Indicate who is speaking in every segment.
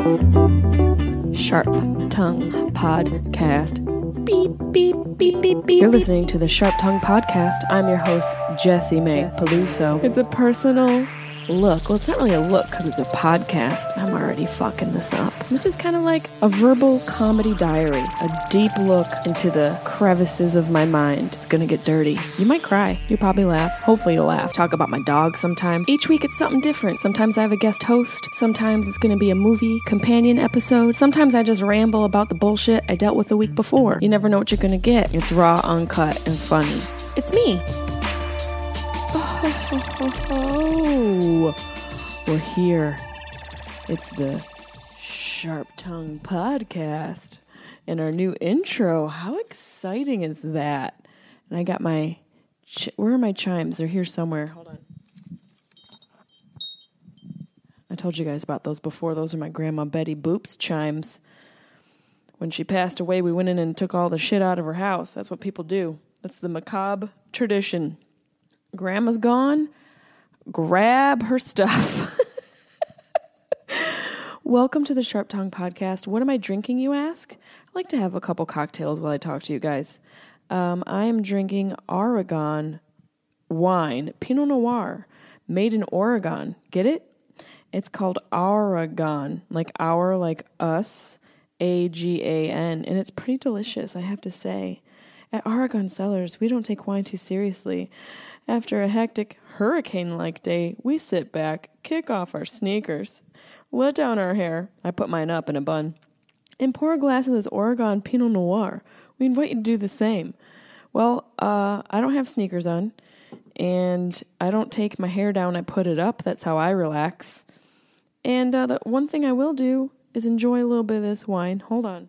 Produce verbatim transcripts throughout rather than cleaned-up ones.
Speaker 1: Sharp Tongue Podcast. Beep, beep, beep, beep, beep. You're listening to the Sharp Tongue Podcast. I'm your host, Jessie Mae Peluso. It's a personal look. Well, it's not really a look because it's a podcast. I'm already fucking this up. This is kind of like a verbal comedy diary, a deep look into the crevices of my mind. It's gonna get dirty. You might cry. You probably laugh. Hopefully you'll laugh. Talk about my dog sometimes. Each week it's something different. Sometimes I have a guest host. Sometimes it's gonna be a movie companion episode. Sometimes I just ramble about the bullshit I dealt with the week before. You never know what you're gonna get. It's raw, uncut, and funny. It's me. Oh, we're here. It's the Sharp Tongue Podcast and our new intro. How exciting is that? And I got my, ch- where are my chimes? They're here somewhere. Hold on. I told you guys about those before. Those are my Grandma Betty Boop's chimes. When she passed away, we went in and took all the shit out of her house. That's what people do. That's the macabre tradition. Grandma's gone. Grab her stuff. Welcome to the Sharp Tongue Podcast. What am I drinking, you ask? I like to have a couple cocktails while I talk to you guys. Um, I am drinking Oregon wine, Pinot Noir, made in Oregon. Get it? It's called Oregon, like our, like us, A G A N, and it's pretty delicious, I have to say. At Oregon Cellars, we don't take wine too seriously. After a hectic hurricane-like day, we sit back, kick off our sneakers, let down our hair, I put mine up in a bun, and pour a glass of this Oregon Pinot Noir. We invite you to do the same. Well, uh, I don't have sneakers on, and I don't take my hair down, I put it up. That's how I relax. And uh, the one thing I will do is enjoy a little bit of this wine. Hold on.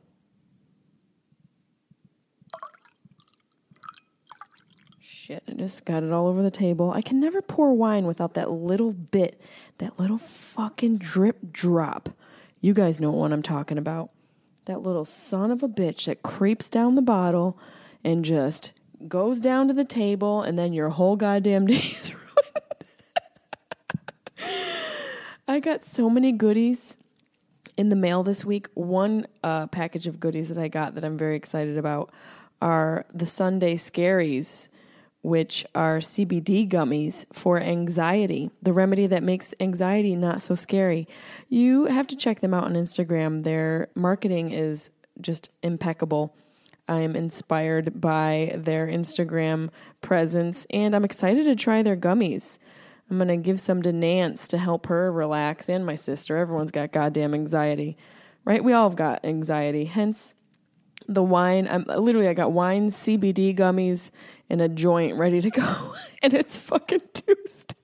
Speaker 1: Shit, I just got it all over the table. I can never pour wine without that little bit, that little fucking drip drop. You guys know what I'm talking about. That little son of a bitch that creeps down the bottle and just goes down to the table, and then your whole goddamn day is ruined. I got so many goodies in the mail this week. One uh, package of goodies that I got that I'm very excited about are the Sunday Scaries, which are C B D gummies for anxiety, the remedy that makes anxiety not so scary. You have to check them out on Instagram. Their marketing is just impeccable. I'm inspired by their Instagram presence, and I'm excited to try their gummies. I'm going to give some to Nance to help her relax, and my sister. Everyone's got goddamn anxiety, right? We all have got anxiety, hence the wine. I'm literally, I got wine, C B D gummies, and a joint ready to go. And it's fucking Tuesday.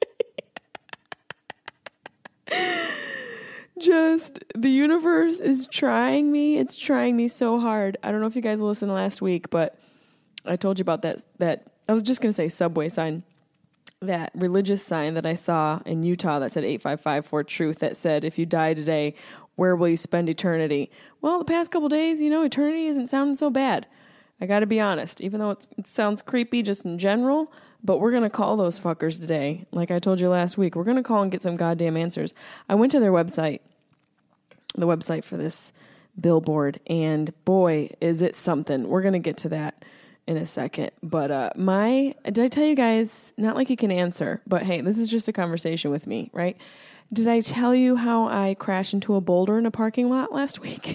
Speaker 1: Just, the universe is trying me. It's trying me so hard. I don't know if you guys listened last week, but I told you about that, that I was just going to say subway sign, that religious sign that I saw in Utah that said eight five five for truth, that said, if you die today, where will you spend eternity? Well, the past couple days, you know, eternity isn't sounding so bad. I got to be honest, even though it's, it sounds creepy just in general, but we're going to call those fuckers today. Like I told you last week, we're going to call and get some goddamn answers. I went to their website, the website for this billboard, and boy, is it something. We're going to get to that in a second. But uh, my, did I tell you guys, not like you can answer, but hey, this is just a conversation with me, right? Did I tell you how I crashed into a boulder in a parking lot last week?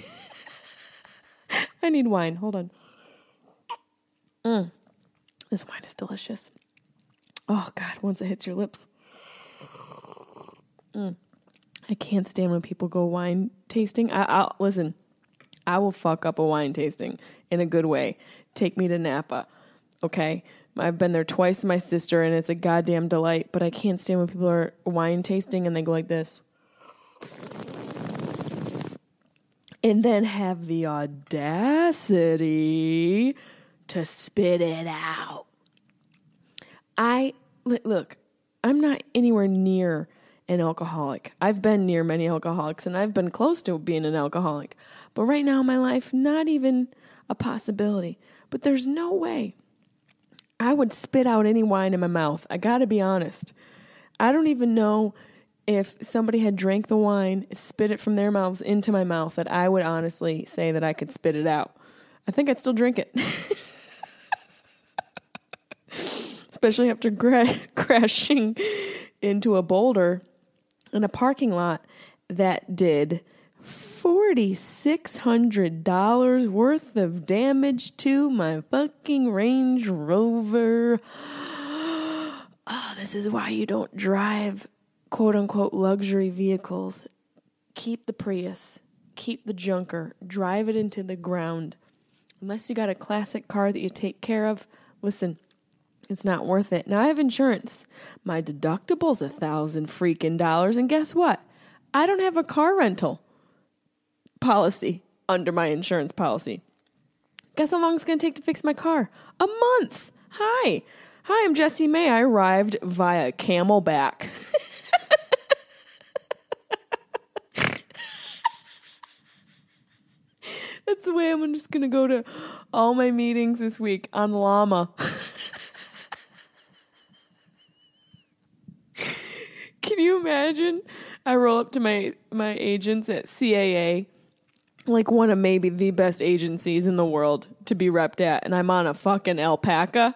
Speaker 1: I need wine. Hold on. Mm. This wine is delicious. Oh, God, once it hits your lips. Mm. I can't stand when people go wine tasting. I, I'll, listen, I will fuck up a wine tasting in a good way. Take me to Napa, okay? I've been there twice with my sister, and it's a goddamn delight, but I can't stand when people are wine tasting and they go like this. And then have the audacity to spit it out. I, look, I'm not anywhere near an alcoholic. I've been near many alcoholics, and I've been close to being an alcoholic. But right now in my life, not even a possibility. But there's no way I would spit out any wine in my mouth. I got to be honest. I don't even know if somebody had drank the wine, spit it from their mouths into my mouth, that I would honestly say that I could spit it out. I think I'd still drink it. Especially after gra- crashing into a boulder in a parking lot that did four thousand six hundred dollars worth of damage to my fucking Range Rover. Oh, this is why you don't drive quote-unquote luxury vehicles. Keep the Prius. Keep the junker. Drive it into the ground. Unless you got a classic car that you take care of, listen, it's not worth it. Now, I have insurance. My deductible's a thousand freaking dollars, and guess what? I don't have a car rental policy under my insurance policy. Guess how long it's going to take to fix my car? A month. Hi. Hi, I'm Jessie May. I arrived via Camelback. That's the way I'm just going to go to all my meetings this week on Llama. Can you imagine? I roll up to my, my agents at C A A, like one of maybe the best agencies in the world to be repped at, and I'm on a fucking alpaca.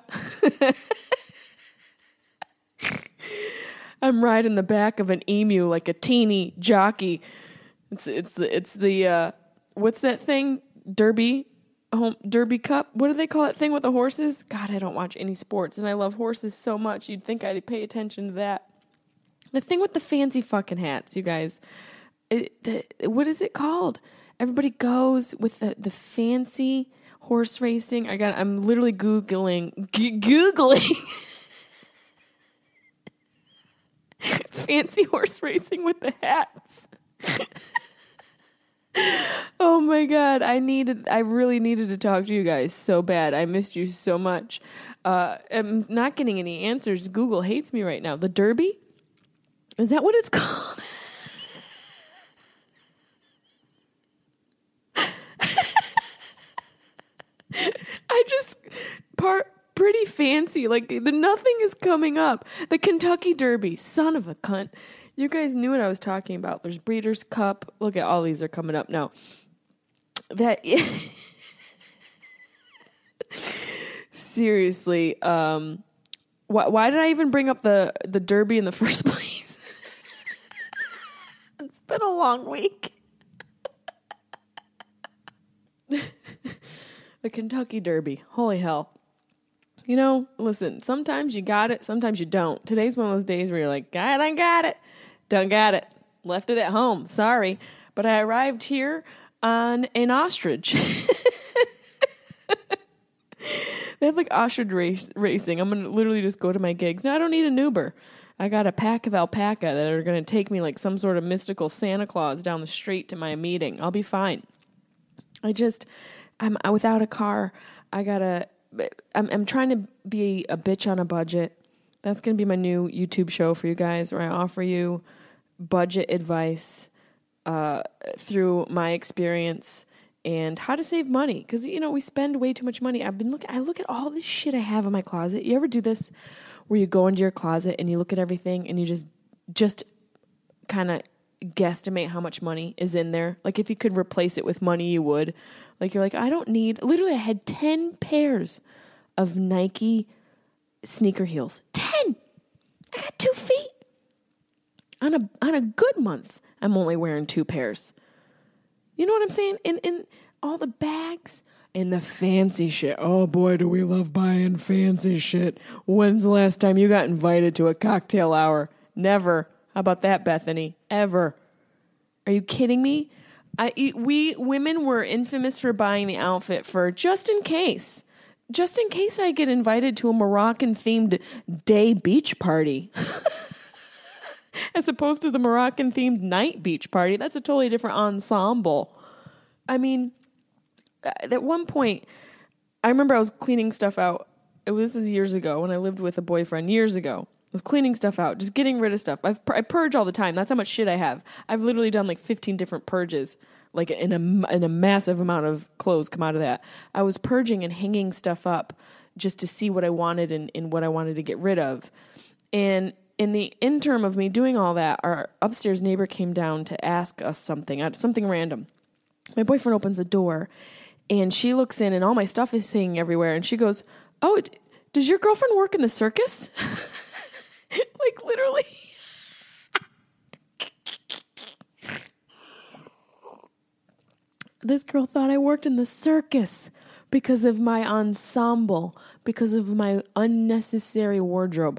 Speaker 1: I'm riding the back of an emu like a teeny jockey. It's it's the it's the uh, what's that thing? Derby, home Derby Cup. What do they call that thing with the horses? God, I don't watch any sports, and I love horses so much. You'd think I'd pay attention to that. The thing with the fancy fucking hats, you guys. It, the, what is it called? Everybody goes with the, the fancy horse racing. I got. I'm literally googling, g- googling fancy horse racing with the hats. Oh my God, I needed, I really needed to talk to you guys so bad. I missed you so much. Uh, I'm not getting any answers. Google hates me right now. The Derby? Is that what it's called? I just, part, pretty fancy. Like, the nothing is coming up. The Kentucky Derby. Son of a cunt. You guys knew what I was talking about. There's Breeders' Cup. Look at all these are coming up now. That seriously, um, why, why did I even bring up the, the Derby in the first place? It's been a long week. The Kentucky Derby. Holy hell. You know, listen, sometimes you got it, sometimes you don't. Today's one of those days where you're like, God, I got it. Don't got it. Left it at home. Sorry. But I arrived here on an ostrich. They have like ostrich race, racing. I'm going to literally just go to my gigs. No, I don't need an Uber. I got a pack of alpaca that are going to take me like some sort of mystical Santa Claus down the street to my meeting. I'll be fine. I just, I'm without a car. I got to, I'm, I'm trying to be a bitch on a budget. That's going to be my new YouTube show for you guys, where I offer you budget advice uh, through my experience and how to save money. Because, you know, we spend way too much money. I've been looking, I look at all this shit I have in my closet. You ever do this where you go into your closet and you look at everything and you just, just kind of guesstimate how much money is in there? Like, if you could replace it with money, you would. Like, you're like, I don't need, literally I had ten pairs of Nike sneaker heels. ten! I got two feet. On a on a good month, I'm only wearing two pairs. You know what I'm saying? And, and all the bags and the fancy shit. Oh boy, do we love buying fancy shit. When's the last time you got invited to a cocktail hour? Never. How about that, Bethany? Ever. Are you kidding me? I, we women were infamous for buying the outfit for just in case. Just in case I get invited to a Moroccan-themed day beach party. As opposed to the Moroccan-themed night beach party. That's a totally different ensemble. I mean, at one point, I remember I was cleaning stuff out. It was, this is years ago when I lived with a boyfriend, years ago. I was cleaning stuff out, just getting rid of stuff. I've, I purge all the time. That's how much shit I have. I've literally done like fifteen different purges. Like in a, in a massive amount of clothes come out of that. I was purging and hanging stuff up just to see what I wanted and, and what I wanted to get rid of. And in the interim of me doing all that, our upstairs neighbor came down to ask us something, uh, something random. My boyfriend opens the door, and she looks in, and all my stuff is hanging everywhere, and she goes, "Oh, d- does your girlfriend work in the circus?" Like, literally. This girl thought I worked in the circus because of my ensemble, because of my unnecessary wardrobe.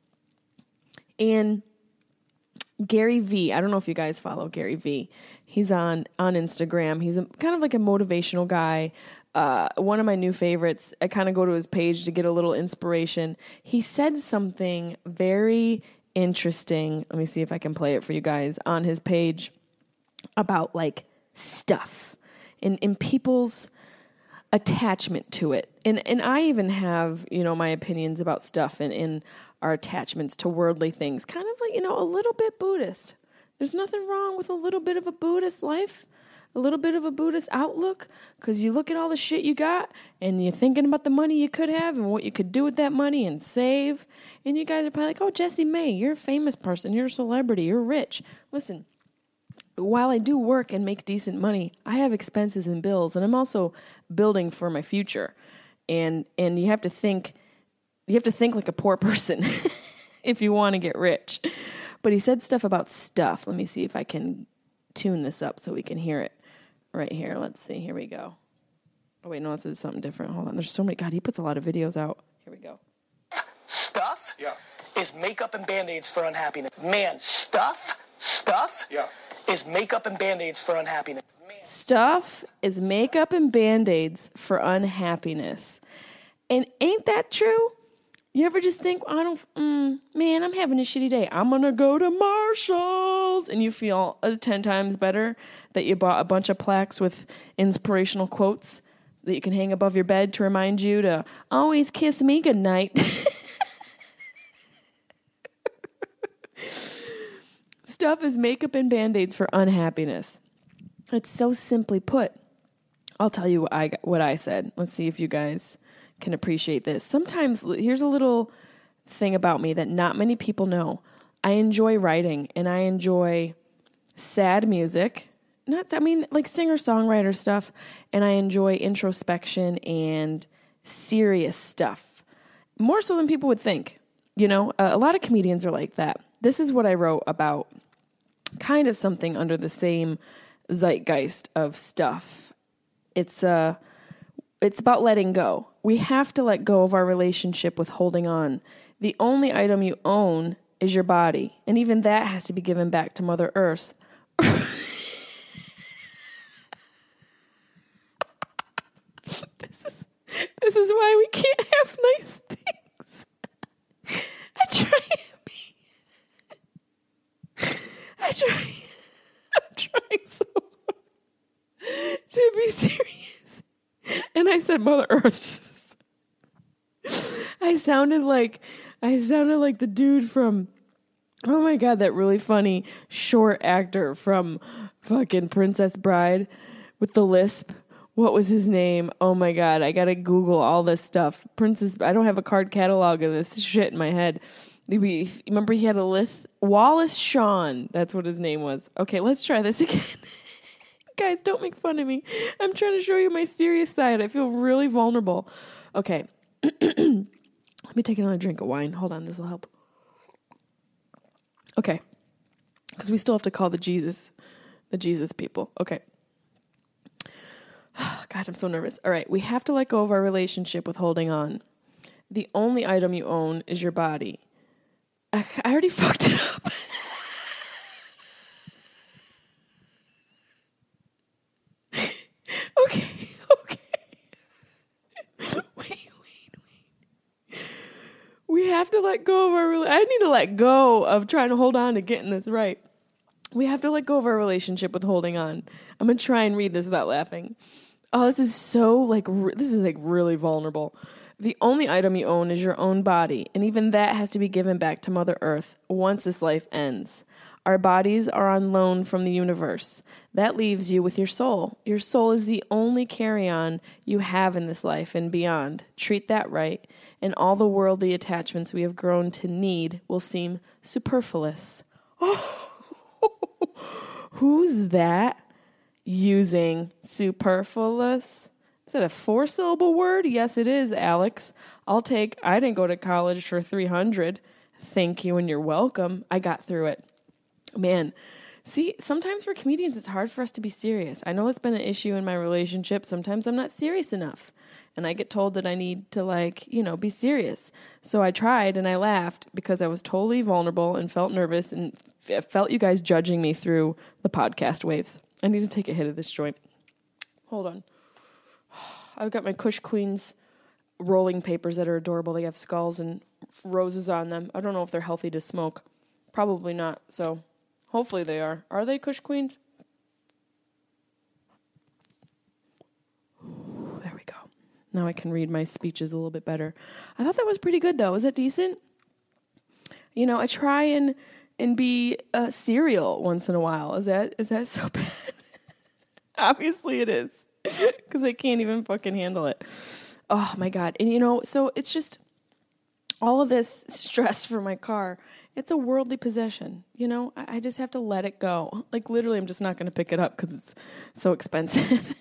Speaker 1: And Gary V, I don't know if you guys follow Gary V. He's on, on Instagram. He's a, kind of like a motivational guy. Uh, one of my new favorites. I kind of go to his page to get a little inspiration. He said something very interesting. Let me see if I can play it for you guys on his page about like stuff and, and people's attachment to it. And and I even have, you know, my opinions about stuff and, and our attachments to worldly things. Kind of like, you know, a little bit Buddhist. There's nothing wrong with a little bit of a Buddhist life, a little bit of a Buddhist outlook, because you look at all the shit you got and you're thinking about the money you could have and what you could do with that money and save. And you guys are probably like, "Oh, Jessie May, you're a famous person. You're a celebrity. You're rich." Listen, while I do work and make decent money, I have expenses and bills, and I'm also building for my future. And and you have to think, you have to think like a poor person if you want to get rich. But he said stuff about stuff. Let me see if I can tune this up so we can hear it right here. Let's see. Here we go. Oh, wait, no, this is something different. Hold on. There's so many. God, he puts a lot of videos out. Here we go.
Speaker 2: Stuff
Speaker 3: Yeah.
Speaker 2: is makeup and Band-Aids for unhappiness. Man, stuff, stuff
Speaker 3: Yeah.
Speaker 2: is makeup and Band-Aids for unhappiness. Man.
Speaker 1: Stuff is makeup and Band-Aids for unhappiness. And ain't that true? You ever just think, I don't, mm, man, I'm having a shitty day. I'm going to go to Marshall's. And you feel uh, ten times better that you bought a bunch of plaques with inspirational quotes that you can hang above your bed to remind you to always kiss me goodnight. Stuff is makeup and Band-Aids for unhappiness. It's so simply put. I'll tell you what I, what I said. Let's see if you guys can appreciate this. Sometimes, here's a little thing about me that not many people know. I enjoy writing, and I enjoy sad music. Not, I mean, like singer-songwriter stuff, and I enjoy introspection and serious stuff. More so than people would think. You know, a, a lot of comedians are like that. This is what I wrote about kind of something under the same zeitgeist of stuff. It's uh, it's about letting go. We have to let go of our relationship with holding on. The only item you own is your body, and even that has to be given back to Mother Earth. This is this is why we can't have nice things. I try to be. I try. I'm trying so hard to be serious, and I said Mother Earth. I sounded like I sounded like the dude from, oh my God, that really funny short actor from fucking Princess Bride with the lisp. What was his name? Oh my God, I gotta Google all this stuff. Princess, I don't have a card catalog of this shit in my head. Maybe, remember he had a list? Wallace Shawn, that's what his name was. Okay, let's try this again. Guys, don't make fun of me. I'm trying to show you my serious side. I feel really vulnerable. Okay. Let me take another drink of wine. Hold on, this will help. Okay. Because we still have to call the Jesus, the Jesus people. Okay. God, I'm so nervous. All right, we have to let go of our relationship with holding on. The only item you own is your body. I, I already fucked it up. okay, okay. Wait, wait, wait. We have to let go of our relationship. I need to let go of trying to hold on to getting this right. We have to let go of our relationship with holding on. I'm going to try and read this without laughing. Oh, this is so, like, re- this is, like, really vulnerable. The only item you own is your own body, and even that has to be given back to Mother Earth once this life ends. Our bodies are on loan from the universe. That leaves you with your soul. Your soul is the only carry-on you have in this life and beyond. Treat that right, and all the worldly attachments we have grown to need will seem superfluous. Who's that using superfluous? Is that a four-syllable word? Yes, it is, Alex. I'll take, I didn't go to college for three hundred. Thank you and you're welcome. I got through it. Man, see, sometimes for comedians, it's hard for us to be serious. I know it's been an issue in my relationship. Sometimes I'm not serious enough. And I get told that I need to, like, you know, be serious. So I tried and I laughed because I was totally vulnerable and felt nervous and f- felt you guys judging me through the podcast waves. I need to take a hit of this joint. Hold on. I've got my Kush Queens rolling papers that are adorable. They have skulls and roses on them. I don't know if they're healthy to smoke. Probably not, so hopefully they are. Are they Kush Queens? There we go. Now I can read my speeches a little bit better. I thought that was pretty good, though. Was that decent? You know, I try and and be uh, serial once in a while. Is that is that so bad? Obviously it is, because I can't even fucking handle it. Oh, my God. And, you know, so it's just all of this stress for my car. It's a worldly possession, you know? I, I just have to let it go. Like, literally, I'm just not going to pick it up because it's so expensive.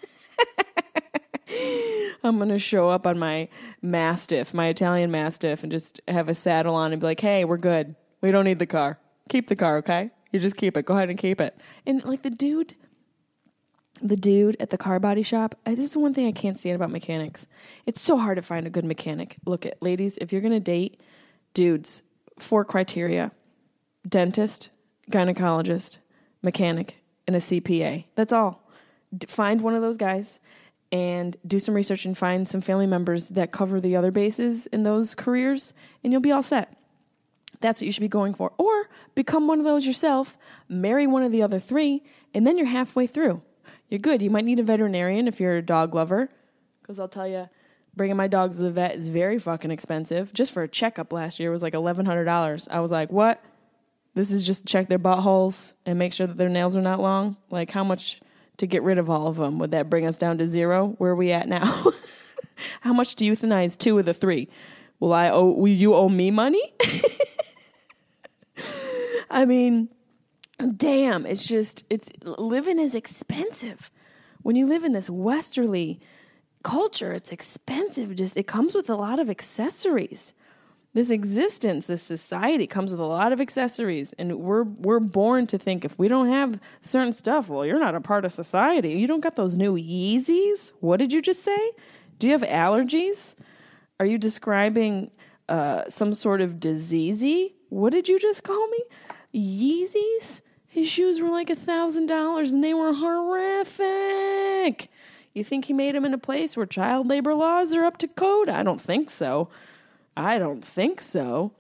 Speaker 1: I'm going to show up on my Mastiff, my Italian Mastiff, and just have a saddle on and be like, hey, we're good. We don't need the car. Keep the car, okay? You just keep it. Go ahead and keep it. And, like, the dude... The dude at the car body shop, this is the one thing I can't stand about mechanics. It's so hard to find a good mechanic. Look, at ladies, if you're going to date dudes, four criteria: dentist, gynecologist, mechanic, and a C P A. That's all. D- find one of those guys and do some research and find some family members that cover the other bases in those careers, and you'll be all set. That's what you should be going for. Or become one of those yourself, marry one of the other three, and then you're halfway through. You're good. You might need a veterinarian if you're a dog lover, because I'll tell you, bringing my dogs to the vet is very fucking expensive. Just for a checkup last year was like eleven hundred dollars. I was like, what? This is just to check their buttholes and make sure that their nails are not long? Like, how much to get rid of all of them? Would that bring us down to zero? Where are we at now? How much to euthanize two of the three? Will I owe, will you owe me money? I mean... Damn, it's just, it's, living is expensive. When you live in this westerly culture, it's expensive. Just, it comes with a lot of accessories. This existence, this society comes with a lot of accessories. And we're, we're born to think if we don't have certain stuff, well, you're not a part of society. You don't got those new Yeezys? What did you just say? Do you have allergies? Are you describing uh, some sort of diseasey? What did you just call me? Yeezys? His shoes were like a thousand dollars and they were horrific. You think he made them in a place where child labor laws are up to code? I don't think so. I don't think so.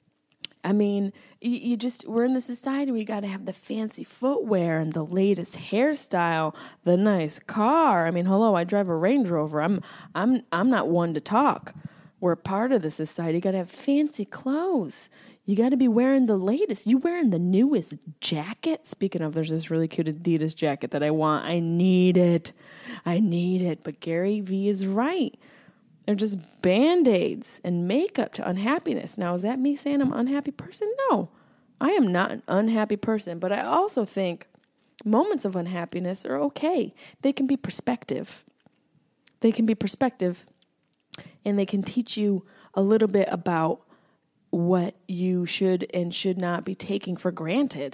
Speaker 1: I mean, you, you just, we're in the society where you got to have the fancy footwear and the latest hairstyle, the nice car. I mean, hello, I drive a Range Rover. I'm, I'm, I'm not one to talk. We're part of the society. You got to have fancy clothes. You got to be wearing the latest. You wearing the newest jacket? Speaking of, there's this really cute Adidas jacket that I want. I need it. I need it. But Gary Vee is right. They're just Band-Aids and makeup to unhappiness. Now, is that me saying I'm an unhappy person? No. I am not an unhappy person. But I also think moments of unhappiness are okay. They can be perspective. They can be perspective. And they can teach you a little bit about what you should and should not be taking for granted.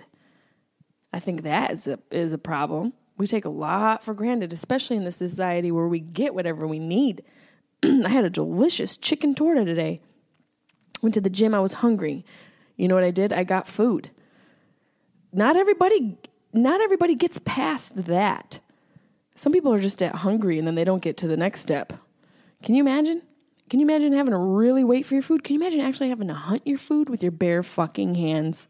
Speaker 1: I think that is a, is a problem. We take a lot for granted, especially in this society where we get whatever we need. I had a delicious chicken torta today. Went to the gym. I was hungry. You know what I did? I got food. Not everybody, not everybody gets past that. Some people are just at hungry and then they don't get to the next step. Can you imagine? Can you imagine having to really wait for your food? Can you imagine actually having to hunt your food with your bare fucking hands?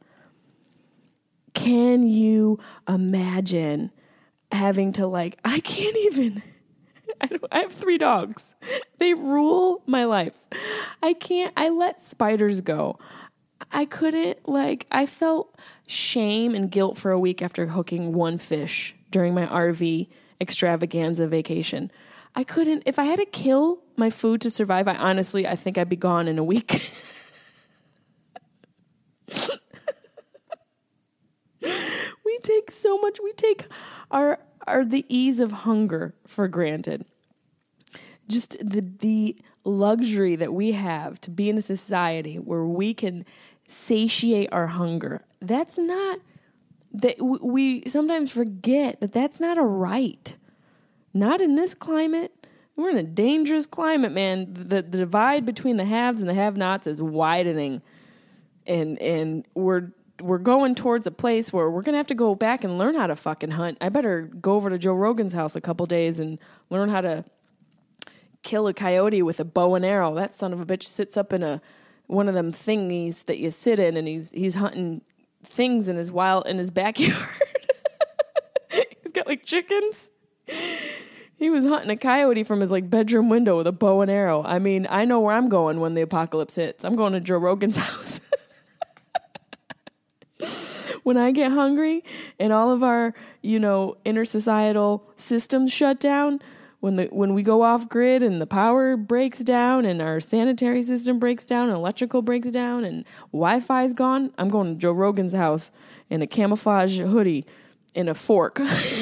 Speaker 1: Can you imagine having to, like, I can't even, I, don't, I have three dogs. They rule my life. I can't, I let spiders go. I couldn't, like, I felt shame and guilt for a week after hooking one fish during my R V extravaganza vacation. I couldn't, if I had to kill my food to survive, I honestly, I think I'd be gone in a week. We take so much, we take our, our, the ease of hunger for granted. Just the, the luxury that we have to be in a society where we can satiate our hunger. That's not, that we sometimes forget that that's not a right. Not in this climate. We're in a dangerous climate, man. The, the divide between the haves and the have-nots is widening. And and we're we're going towards a place where we're going to have to go back and learn how to fucking hunt. I better go over to Joe Rogan's house a couple days and learn how to kill a coyote with a bow and arrow. That son of a bitch sits up in a one of them thingies that you sit in, and he's he's hunting things in his wild in his backyard. He's got like chickens. He was hunting a coyote from his like bedroom window with a bow and arrow. I mean, I know where I'm going when the apocalypse hits. I'm going to Joe Rogan's house. When I get hungry and all of our, you know, intersocietal systems shut down, when the when we go off grid and the power breaks down and our sanitary system breaks down and electrical breaks down and Wi-Fi's gone, I'm going to Joe Rogan's house in a camouflage hoodie and a fork.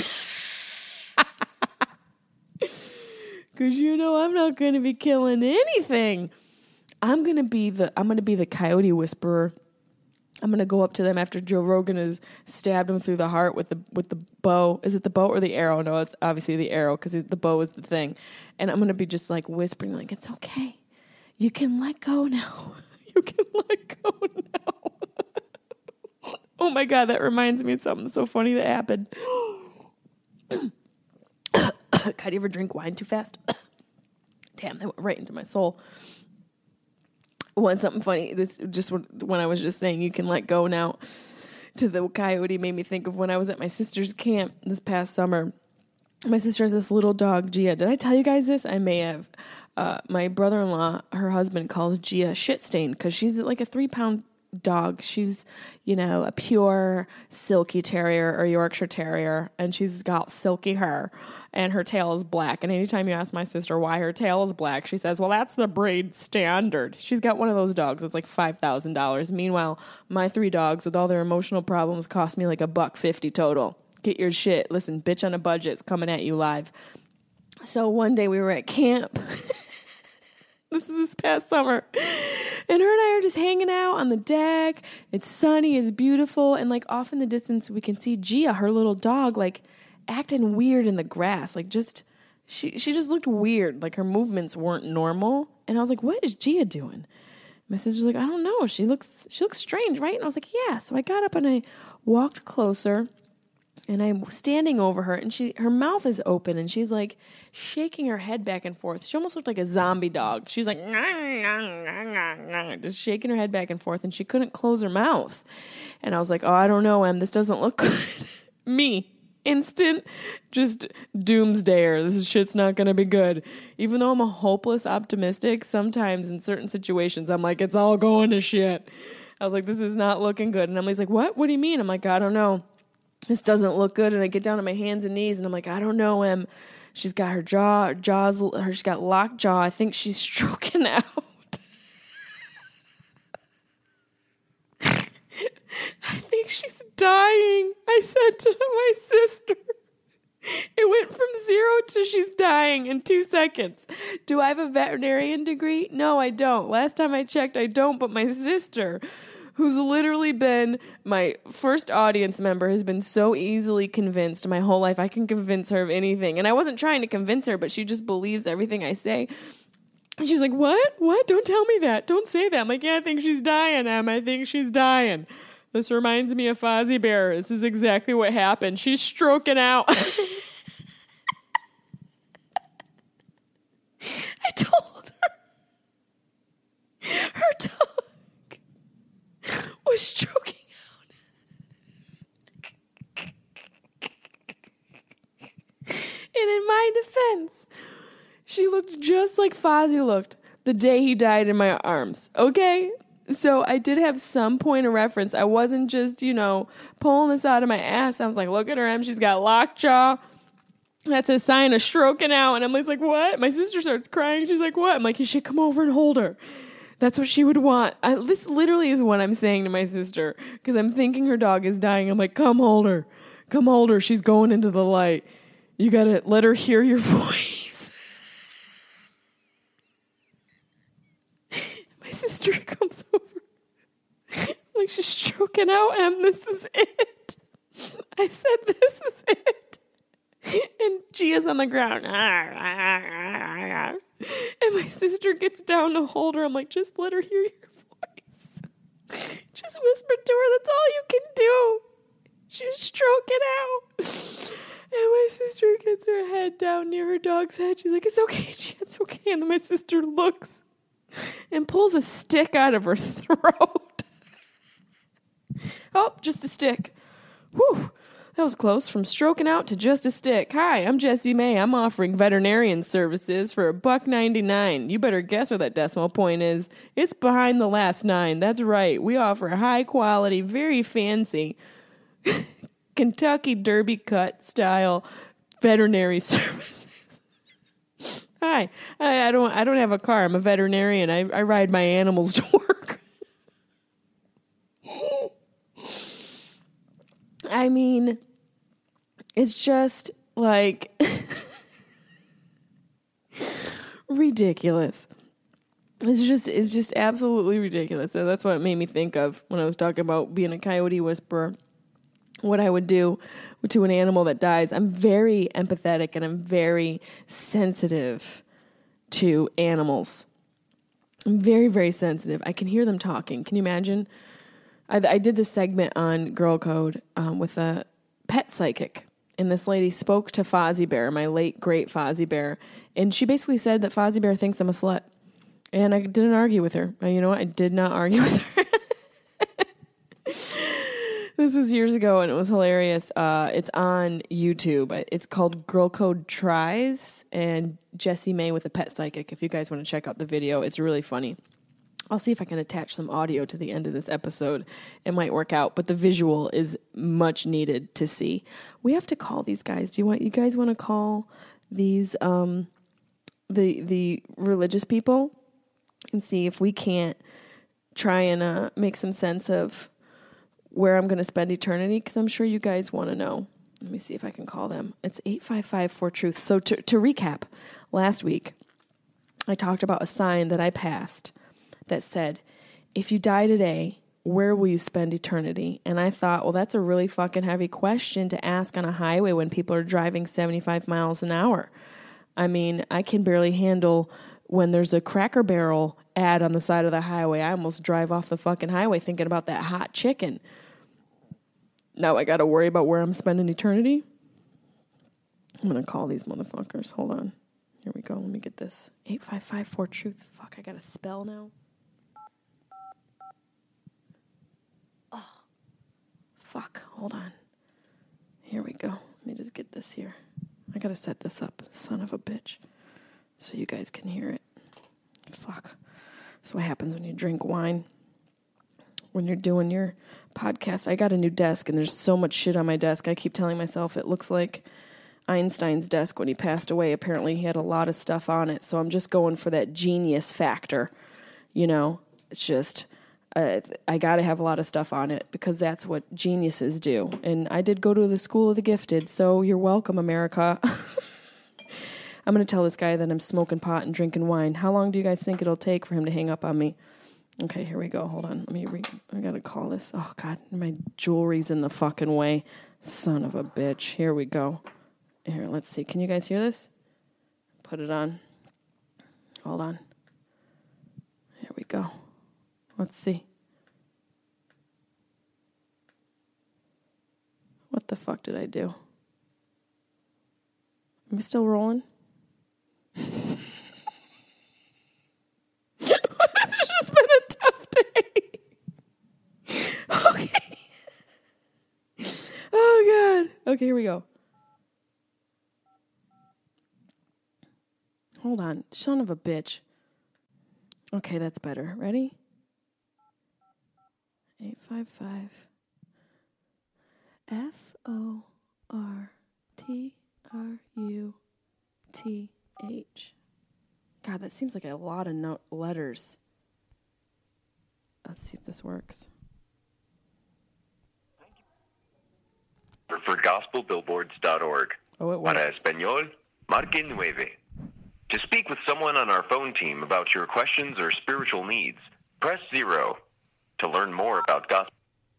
Speaker 1: Because you know I'm not going to be killing anything. I'm going to be the I'm going to be the coyote whisperer. I'm going to go up to them after Joe Rogan has stabbed him through the heart with the with the bow. Is it the bow or the arrow? No, it's obviously the arrow because the bow is the thing. And I'm going to be just like whispering like, it's okay. You can let go now. You can let go now. Oh my God, that reminds me of something so funny that happened. God, you ever drink wine too fast? Damn, that went right into my soul. When something funny, this just when I was just saying you can let go now to the coyote made me think of when I was at my sister's camp this past summer. My sister has this little dog, Gia. Did I tell you guys this? I may have. Uh, my brother-in-law, her husband, calls Gia shit stain because she's like a three-pound dog. She's, you know, a pure silky terrier or Yorkshire terrier, and she's got silky hair, and her tail is black. And anytime you ask my sister why her tail is black, she says, well, that's the breed standard. She's got one of those dogs that's like five thousand dollars. Meanwhile, my three dogs with all their emotional problems cost me like a buck fifty total. Get your shit. Listen, bitch on a budget. It's coming at you live. So one day we were at camp. This is this past summer. And her and I are just hanging out on the deck. It's sunny, it's beautiful. And like off in the distance, we can see Gia, her little dog, like acting weird in the grass. Like just, she, she just looked weird. Like her movements weren't normal. And I was like, what is Gia doing? My sister's like, I don't know. She looks, she looks strange, right? And I was like, yeah. So I got up and I walked closer. And I'm standing over her, and she her mouth is open, and she's like shaking her head back and forth. She almost looked like a zombie dog. She's like, just shaking her head back and forth, and she couldn't close her mouth. And I was like, oh, I don't know, Em, this doesn't look good. Me, instant, just doomsdayer. This shit's not going to be good. Even though I'm a hopeless optimistic, sometimes in certain situations, I'm like, it's all going to shit. I was like, this is not looking good. And Emily's like, what? What do you mean? I'm like, I don't know. This doesn't look good. And I get down on my hands and knees and I'm like, I don't know, Em. She's got her jaw, jaws, her, she's got locked jaw. I think she's stroking out. I think she's dying. I said to my sister, it went from zero to she's dying in two seconds. Do I have a veterinarian degree? No, I don't. Last time I checked, I don't. But my sister, who's literally been my first audience member, has been so easily convinced my whole life. I can convince her of anything. And I wasn't trying to convince her, but she just believes everything I say. And she was like, what? What? Don't tell me that. Don't say that. I'm like, yeah, I think she's dying, Em. I think she's dying. This reminds me of Fozzie Bear. This is exactly what happened. She's stroking out. I told her. Her dog was stroking out. And in my defense, she looked just like Fozzie looked the day he died in my arms. Okay? So I did have some point of reference. I wasn't just, you know, pulling this out of my ass. I was like, look at her, Em. She's got lockjaw. That's a sign of stroking out. And Emily's like, what? My sister starts crying. She's like, what? I'm like, you should come over and hold her. That's what she would want. I, this literally is what I'm saying to my sister because I'm thinking her dog is dying. I'm like, come hold her. Come hold her. She's going into the light. You got to let her hear your voice. My sister comes over. Like, she's stroking out, Em. This is it. I said, this is it. And Gia's on the ground. And my sister gets down to hold her. I'm like, just let her hear your voice. Just whisper to her. That's all you can do. She's stroking out. And my sister gets her head down near her dog's head. She's like, it's okay, Gia, it's okay. And then my sister looks and pulls a stick out of her throat. Oh, just a stick. Whew. That was close. From stroking out to just a stick. Hi, I'm Jessie May. I'm offering veterinarian services for a buck ninety-nine. You better guess what that decimal point is. It's behind the last nine. That's right. We offer high quality, very fancy Kentucky Derby cut style veterinary services. Hi, I, I don't. I don't have a car. I'm a veterinarian. I, I ride my animals to work. I mean, it's just like ridiculous. It's just, it's just absolutely ridiculous. And that's what it made me think of when I was talking about being a coyote whisperer. What I would do to an animal that dies. I'm very empathetic and I'm very sensitive to animals. I'm very, very sensitive. I can hear them talking. Can you imagine? I, I did this segment on Girl Code um, with a pet psychic, and this lady spoke to Fozzie Bear, my late great Fozzie Bear, and she basically said that Fozzie Bear thinks I'm a slut, and I didn't argue with her. You know what? I did not argue with her. This was years ago, and it was hilarious. Uh, it's on YouTube. It's called Girl Code Tries, and Jessie May with a pet psychic. If you guys want to check out the video, it's really funny. I'll see if I can attach some audio to the end of this episode. It might work out, but the visual is much needed to see. We have to call these guys. Do you want you guys want to call these um, the the religious people and see if we can't try and uh, make some sense of where I'm going to spend eternity? Because I'm sure you guys want to know. Let me see if I can call them. It's eight five five four truth. So to, to recap, last week I talked about a sign that I passed that said, if you die today, where will you spend eternity? And I thought, well, that's a really fucking heavy question to ask on a highway when people are driving seventy-five miles an hour. I mean, I can barely handle when there's a Cracker Barrel ad on the side of the highway. I almost drive off the fucking highway thinking about that hot chicken. Now I got to worry about where I'm spending eternity. I'm going to call these motherfuckers. Hold on. Here we go. Let me get this. eight five five four truth. Fuck, I got to spell now. Oh, fuck. Hold on. Here we go. Let me just get this here. I got to set this up, son of a bitch, so you guys can hear it. Fuck. That's what happens when you drink wine. When you're doing your podcast. I got a new desk, and there's so much shit on my desk. I keep telling myself it looks like Einstein's desk when he passed away. Apparently he had a lot of stuff on it, so I'm just going for that genius factor. You know, it's just, uh, I got to have a lot of stuff on it because that's what geniuses do. And I did go to the School of the Gifted, so you're welcome, America. I'm going to tell this guy that I'm smoking pot and drinking wine. How long do you guys think it'll take for him to hang up on me? Okay, here we go. Hold on. Let me read. I got to call this. Oh, God, my jewelry's in the fucking way. Son of a bitch. Here we go. Here, let's see. Can you guys hear this? Put it on. Hold on. Here we go. Let's see. What the fuck did I do? Am I still rolling? It's just been a tough day. Okay. Oh, God. Okay, here we go. Hold on. Son of a bitch. Okay, that's better. Ready? eight five five F O R T R U T H. God, that seems like a lot of no- letters. Let's see if this works.
Speaker 3: For gospel billboards dot org.
Speaker 1: Oh, it
Speaker 3: Para
Speaker 1: works.
Speaker 3: español, marque nueve. To speak with someone on our phone team about your questions or spiritual needs, press zero. To learn more about gospel.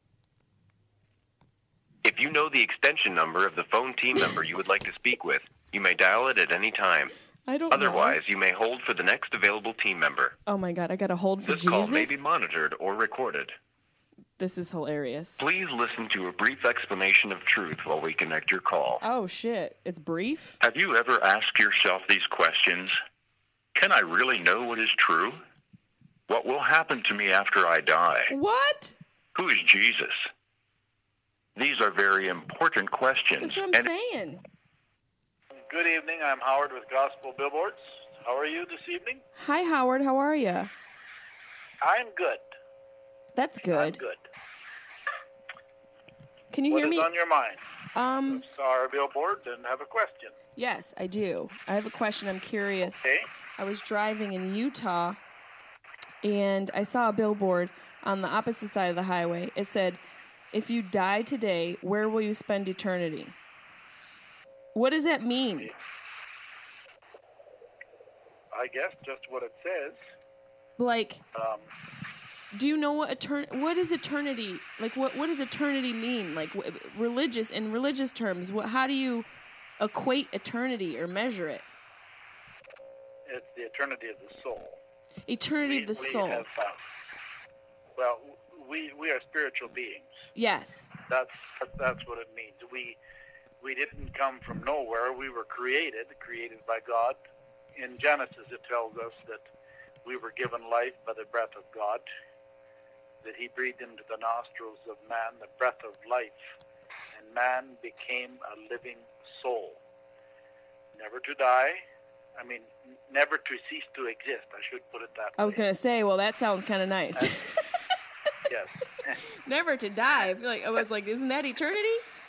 Speaker 3: If you know the extension number of the phone team member you would like to speak with, you may dial it at any time.
Speaker 1: I don't
Speaker 3: Otherwise,
Speaker 1: know.
Speaker 3: you may hold for the next available team member.
Speaker 1: Oh my God, I got to hold for
Speaker 3: This
Speaker 1: Jesus.
Speaker 3: call may be monitored or recorded.
Speaker 1: This is hilarious.
Speaker 3: Please listen to a brief explanation of truth while we connect your call.
Speaker 1: Oh shit, it's brief?
Speaker 4: Have you ever asked yourself these questions? Can I really know what is true? What will happen to me after I die?
Speaker 1: What?
Speaker 4: Who is Jesus? These are very important questions.
Speaker 1: That's what I'm
Speaker 4: and
Speaker 1: saying.
Speaker 5: Good evening. I'm Howard with Gospel Billboards. How are you this evening?
Speaker 1: Hi, Howard. How are you?
Speaker 5: I'm good.
Speaker 1: That's
Speaker 5: I'm
Speaker 1: good.
Speaker 5: good.
Speaker 1: Can you
Speaker 5: What
Speaker 1: hear
Speaker 5: is
Speaker 1: me?
Speaker 5: on your mind?
Speaker 1: Um,
Speaker 5: Saw our billboard and have a question.
Speaker 1: yes, I do. I have a question. I'm curious.
Speaker 5: Okay.
Speaker 1: I was driving in Utah, and I saw a billboard on the opposite side of the highway. It said, "If you die today, where will you spend eternity?" What does that mean?
Speaker 5: I guess just what it says.
Speaker 1: Like,
Speaker 5: Um,
Speaker 1: do you know what etern- what is eternity? Like, what what does eternity mean? Like, wh- religious in religious terms, what, how do you equate eternity or measure it?
Speaker 5: it's the eternity of the soul.
Speaker 1: Eternity of the
Speaker 5: we
Speaker 1: soul.
Speaker 5: Have, uh, well, we we are spiritual beings.
Speaker 1: Yes.
Speaker 5: That's that's what it means. We we didn't come from nowhere. We were created, created by God. In Genesis, it tells us that we were given life by the breath of God, that he breathed into the nostrils of man the breath of life, and man became a living soul, never to die. I mean, n- never to cease to exist. I should put it that way.
Speaker 1: I was gonna say, well, that sounds kind of nice.
Speaker 5: Yes.
Speaker 1: Never to die. I feel like I was like, isn't that eternity?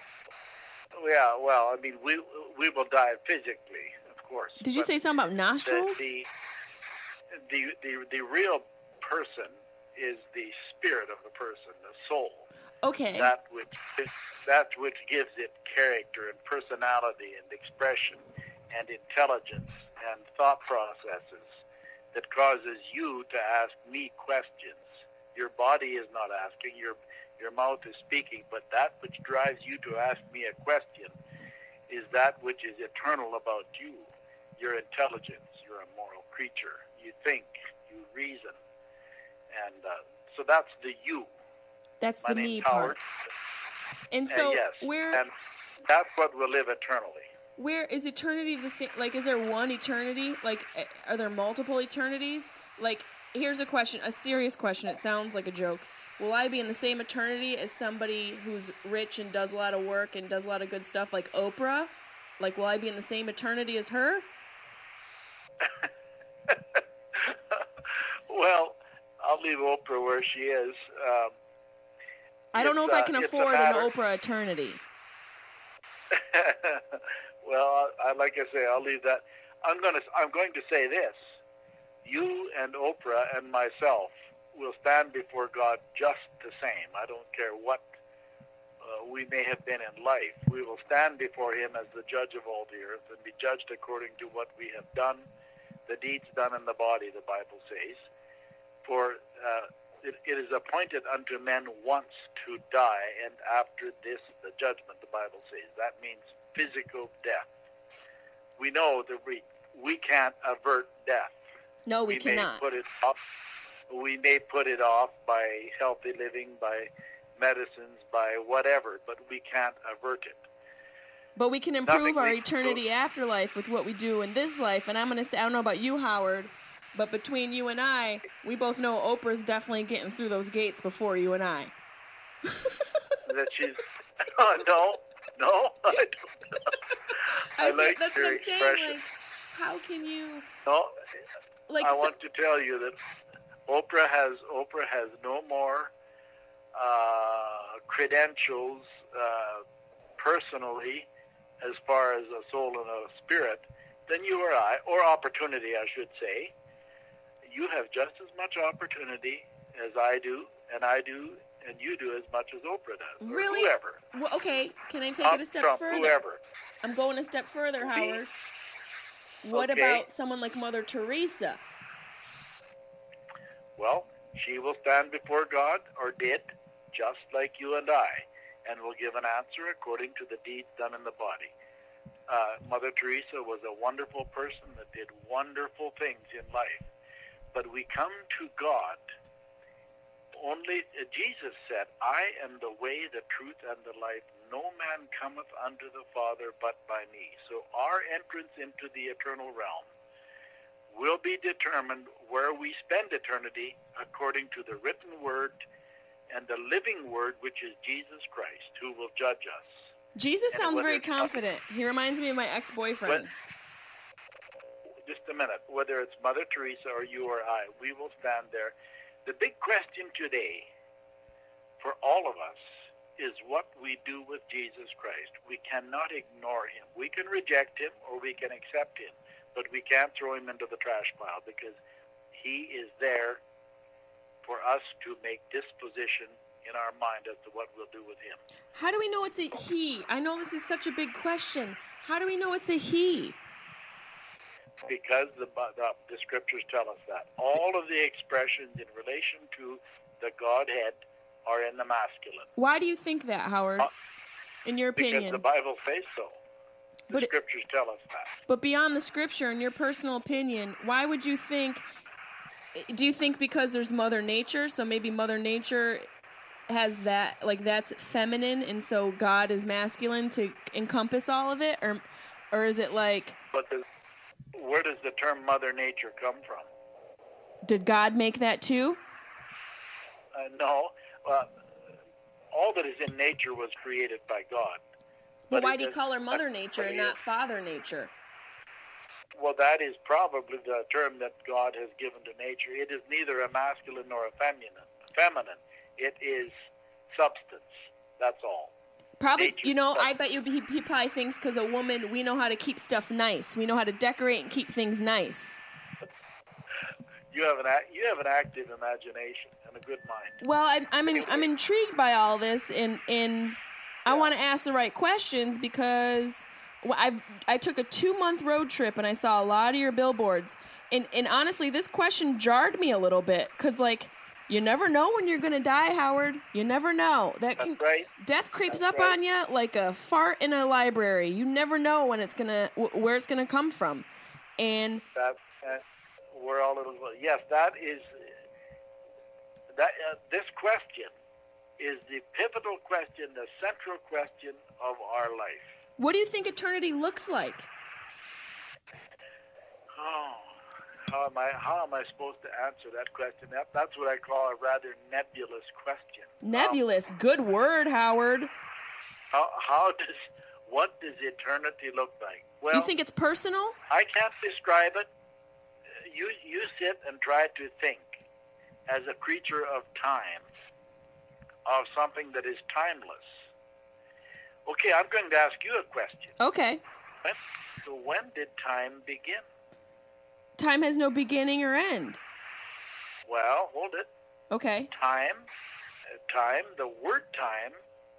Speaker 5: Yeah, well, I mean, we we will die physically, of course.
Speaker 1: Did you
Speaker 5: but
Speaker 1: say something about
Speaker 5: the,
Speaker 1: nostrils?
Speaker 5: the, the, the, the real person is the spirit of the person, the soul.
Speaker 1: Okay.
Speaker 5: That which that which gives it character and personality and expression and intelligence and thought processes that causes you to ask me questions. Your body is not asking, your your mouth is speaking, but that which drives you to ask me a question is that which is eternal about you. Your intelligence, you're a moral creature. You think, you reason. And uh, so that's the you.
Speaker 1: That's
Speaker 5: My
Speaker 1: the me
Speaker 5: name's
Speaker 1: part.
Speaker 5: Howard.
Speaker 1: And
Speaker 5: Uh,
Speaker 1: so,
Speaker 5: yes,
Speaker 1: where
Speaker 5: and that's what will live eternally.
Speaker 1: where is eternity the same? Like, is there one eternity? Like, eh, are there multiple eternities? Like, here's a question, a serious question. It sounds like a joke. Will I be in the same eternity as somebody who's rich and does a lot of work and does a lot of good stuff, like Oprah? Like, will I be in the same eternity as her?
Speaker 5: Well, I'll leave Oprah where she is. Um,
Speaker 1: I don't know if
Speaker 5: It's,
Speaker 1: I
Speaker 5: uh,
Speaker 1: can
Speaker 5: it's a
Speaker 1: afford an
Speaker 5: matter-
Speaker 1: Oprah eternity.
Speaker 5: well, I, I, like I say, I'll leave that. I'm going to. I'm going to say this: you and Oprah and myself will stand before God just the same. I don't care what uh, we may have been in life. We will stand before Him as the judge of all the earth and be judged according to what we have done, the deeds done in the body. The Bible says, for uh, it, it is appointed unto men once to die, and after this the judgment. The Bible says that means physical death. We know that we we can't avert death.
Speaker 1: No, we,
Speaker 5: we
Speaker 1: cannot.
Speaker 5: may put it off. We may put it off by healthy living, by medicines, by whatever, but we can't avert it.
Speaker 1: But we can improve
Speaker 5: Nothing
Speaker 1: our
Speaker 5: we can do.
Speaker 1: eternity afterlife with what we do in this life. And I'm going to say, I don't know about you, Howard, but between you and I, we both know Oprah's definitely getting through those gates before you and I.
Speaker 5: That she's oh, no, no, I don't. I,
Speaker 1: I
Speaker 5: like
Speaker 1: that's
Speaker 5: your
Speaker 1: what I'm saying.
Speaker 5: expression.
Speaker 1: Like, how can you,
Speaker 5: No,
Speaker 1: like,
Speaker 5: I
Speaker 1: so-
Speaker 5: want to tell you that Oprah has Oprah has no more uh, credentials uh, personally, as far as a soul and a spirit, than you or I, or opportunity, I should say. You have just as much opportunity as I do, and I do, and you do as much as Oprah does. Or
Speaker 1: Really?
Speaker 5: whoever.
Speaker 1: Well, okay, can I take
Speaker 5: Trump,
Speaker 1: it a step
Speaker 5: Trump,
Speaker 1: further?
Speaker 5: whoever.
Speaker 1: I'm going a step further, Howard. What
Speaker 5: Okay.
Speaker 1: about someone like Mother Teresa?
Speaker 5: Well, she will stand before God, or did, just like you and I, and will give an answer according to the deeds done in the body. Uh, Mother Teresa was a wonderful person that did wonderful things in life. But we come to God only, uh, Jesus said, I am the way, the truth, and the life. No man cometh unto the Father but by me. So our entrance into the eternal realm will be determined where we spend eternity according to the written word and the living word, which is Jesus Christ, who will judge us.
Speaker 1: Jesus
Speaker 5: And
Speaker 1: sounds
Speaker 5: whether
Speaker 1: very
Speaker 5: it's-
Speaker 1: confident. He reminds me of my ex-boyfriend.
Speaker 5: Just a minute. Whether it's Mother Teresa or you or I, we will stand there. The big question today for all of us is what we do with Jesus Christ. We cannot ignore him. We can reject him or we can accept him, but we can't throw him into the trash pile because he is there for us to make disposition in our mind as to what we'll do with him.
Speaker 1: How do we know it's a he? I know this is such a big question. How do we know it's a he?
Speaker 5: Because the, the, the scriptures tell us that. All of the expressions in relation to the Godhead are in the masculine.
Speaker 1: Why do you think that, Howard?
Speaker 5: Uh,
Speaker 1: in your
Speaker 5: Because
Speaker 1: opinion?
Speaker 5: the Bible says so. The
Speaker 1: But it-
Speaker 5: scriptures tell us that.
Speaker 1: But beyond the scripture, in your personal opinion, why would you think... Do you think because there's Mother Nature, so maybe Mother Nature has that, like that's feminine, and so God is masculine to encompass all of it? Or or is it like...
Speaker 5: But the, where does the term Mother Nature come from?
Speaker 1: Did God make that too?
Speaker 5: Uh, no. Uh, all that is in nature was created by God.
Speaker 1: But why
Speaker 5: it
Speaker 1: do you
Speaker 5: is-
Speaker 1: call her Mother
Speaker 5: but-
Speaker 1: Nature
Speaker 5: but
Speaker 1: and
Speaker 5: it
Speaker 1: not
Speaker 5: is-
Speaker 1: Father Nature?
Speaker 5: Well, that is probably the term that God has given to nature. It is neither a masculine nor a feminine. Feminine. It is substance. That's all.
Speaker 1: Probably,
Speaker 5: Nature
Speaker 1: you know,
Speaker 5: stuff.
Speaker 1: I bet you he, he probably thinks because a woman, we know how to keep stuff nice. We know how to decorate and keep things nice.
Speaker 5: You have an ac- you have an active imagination and a good mind.
Speaker 1: Well, I'm I'm, in,
Speaker 5: Anyway.
Speaker 1: I'm intrigued by all this, and and I want to ask the right questions because well, I I took a two month road trip and I saw a lot of your billboards, and and honestly, this question jarred me a little bit because like you never know when you're gonna die, Howard. You never know. That can
Speaker 5: That's right.
Speaker 1: death creeps
Speaker 5: That's
Speaker 1: up
Speaker 5: right.
Speaker 1: on you like a fart in a library. You never know when it's gonna wh- where it's gonna come from, and
Speaker 5: That uh, we're all a little. Yes, that is that. Uh, this question is the pivotal question, the central question of our life.
Speaker 1: what do you think eternity looks like?
Speaker 5: Oh, how am I? How am I supposed to answer that question? That, that's what I call a rather nebulous question. Um,
Speaker 1: Nebulous, good word, Howard.
Speaker 5: how, how does what does eternity look like? Well,
Speaker 1: You think it's personal?
Speaker 5: I can't describe it. You you sit and try to think as a creature of time of something that is timeless. Okay, I'm going to ask you a question.
Speaker 1: Okay.
Speaker 5: When, so when did time begin?
Speaker 1: Time has no beginning or end.
Speaker 5: Well, hold it.
Speaker 1: Okay.
Speaker 5: Time, uh, time, the word time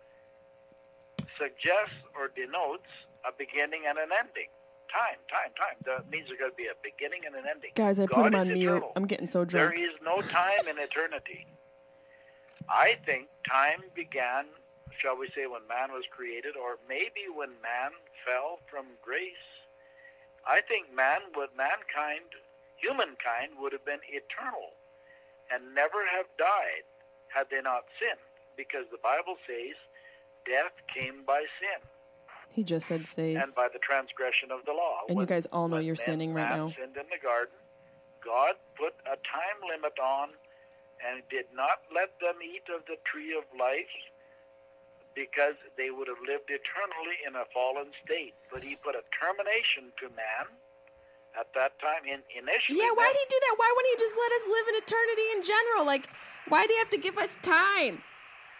Speaker 5: suggests or denotes a beginning and an ending. Time, time, time. That means there's going to be a beginning and an ending.
Speaker 1: Guys, I
Speaker 5: God
Speaker 1: put him
Speaker 5: is
Speaker 1: on mute.
Speaker 5: eternal.
Speaker 1: I'm getting so
Speaker 5: There
Speaker 1: drunk.
Speaker 5: is no time in eternity. I think time began, shall we say, when man was created, or maybe when man fell from grace. I think man, with mankind, humankind would have been eternal and never have died had they not sinned, because the Bible says death came by sin
Speaker 1: He just said says.
Speaker 5: and by the transgression of the law.
Speaker 1: And you
Speaker 5: When-
Speaker 1: guys all know
Speaker 5: when
Speaker 1: you're
Speaker 5: man-
Speaker 1: sinning right
Speaker 5: man
Speaker 1: now.
Speaker 5: sinned in the garden, God put a time limit on and did not let them eat of the tree of life because they would have lived eternally in a fallen state. But he put a termination to man at that time. In, initially,
Speaker 1: Yeah, why
Speaker 5: man-
Speaker 1: did he do that? Why wouldn't he just let us live in eternity in general? Like, why do you have to give us time?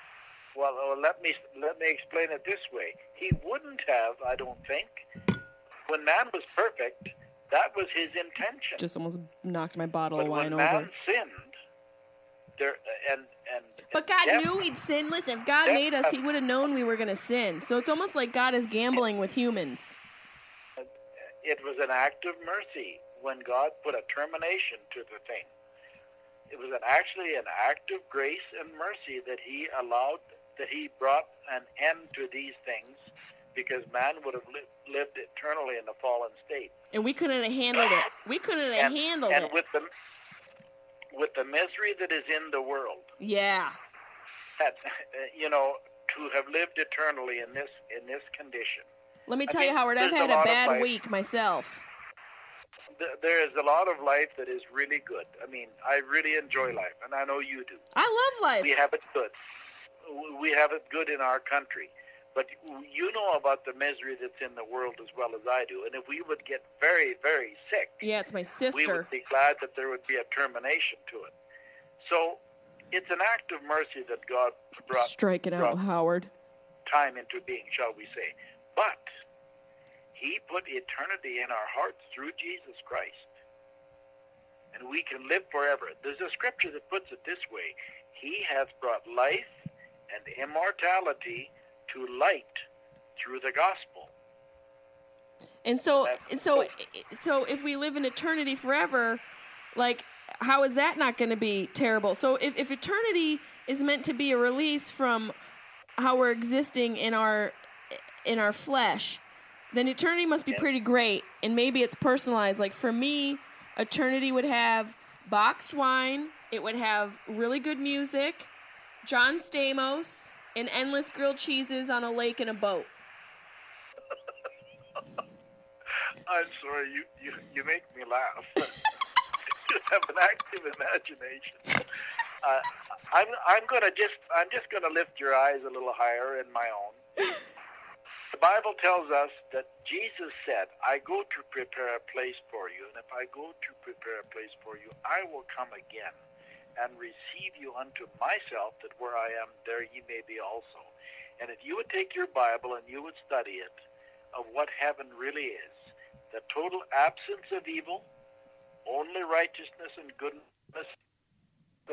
Speaker 5: Well, well, let me let me explain it this way. He wouldn't have, I don't think, when man was perfect. That was his intention.
Speaker 1: Just almost knocked my bottle
Speaker 5: but
Speaker 1: of wine
Speaker 5: when man
Speaker 1: over.
Speaker 5: sinned, there and and
Speaker 1: But God
Speaker 5: death,
Speaker 1: knew we'd sin. Listen, if God
Speaker 5: death
Speaker 1: made us,
Speaker 5: has-
Speaker 1: He would have known we were going to sin. So it's almost like God is gambling with humans.
Speaker 5: it was an act of mercy when God put a termination to the thing. It was an, actually an act of grace and mercy that He allowed, that He brought an end to these things, because man would have li- lived eternally in the fallen state.
Speaker 1: And we couldn't have handled it. We couldn't have
Speaker 5: And,
Speaker 1: handled
Speaker 5: and
Speaker 1: it.
Speaker 5: with the with the misery that is in the world,
Speaker 1: Yeah.
Speaker 5: that you know, to have lived eternally in this in this condition.
Speaker 1: Let me
Speaker 5: I
Speaker 1: tell
Speaker 5: mean,
Speaker 1: you, Howard, I've
Speaker 5: there's
Speaker 1: had
Speaker 5: a
Speaker 1: a
Speaker 5: lot of
Speaker 1: bad
Speaker 5: life.
Speaker 1: week myself.
Speaker 5: Th- There is a lot of life that is really good. I mean, I really enjoy life, and I know you do.
Speaker 1: I love life.
Speaker 5: We have it good. We have it good in our country. But you know about the misery that's in the world as well as I do. And if we would get very, very sick,
Speaker 1: Yeah, it's my
Speaker 5: we
Speaker 1: sister.
Speaker 5: would be glad that there would be a termination to it. So it's an act of mercy that God brought,
Speaker 1: Strike it out,
Speaker 5: brought
Speaker 1: Howard.
Speaker 5: time into being, shall we say. But He put eternity in our hearts through Jesus Christ. And we can live forever. There's a scripture that puts it this way: He hath brought life and immortality to light through the gospel.
Speaker 1: And so,
Speaker 5: That's-
Speaker 1: and so, so if we live in eternity forever, like, how is that not going to be terrible? So if, if eternity is meant to be a release from how we're existing in our in our flesh, then eternity must be pretty great. And maybe it's personalized. Like for me, eternity would have boxed wine. It would have really good music, John Stamos, and endless grilled cheeses on a lake in a boat.
Speaker 5: I'm sorry, you, you, you make me laugh. You have an active imagination. Uh, I'm I'm gonna just I'm just gonna lift your eyes a little higher in my own. The Bible tells us that Jesus said, "I go to prepare a place for you, and if I go to prepare a place for you, I will come again and receive you unto myself, that where I am, there ye may be also." And if you would take your Bible and you would study it, of what heaven really is, the total absence of evil, only righteousness and goodness, the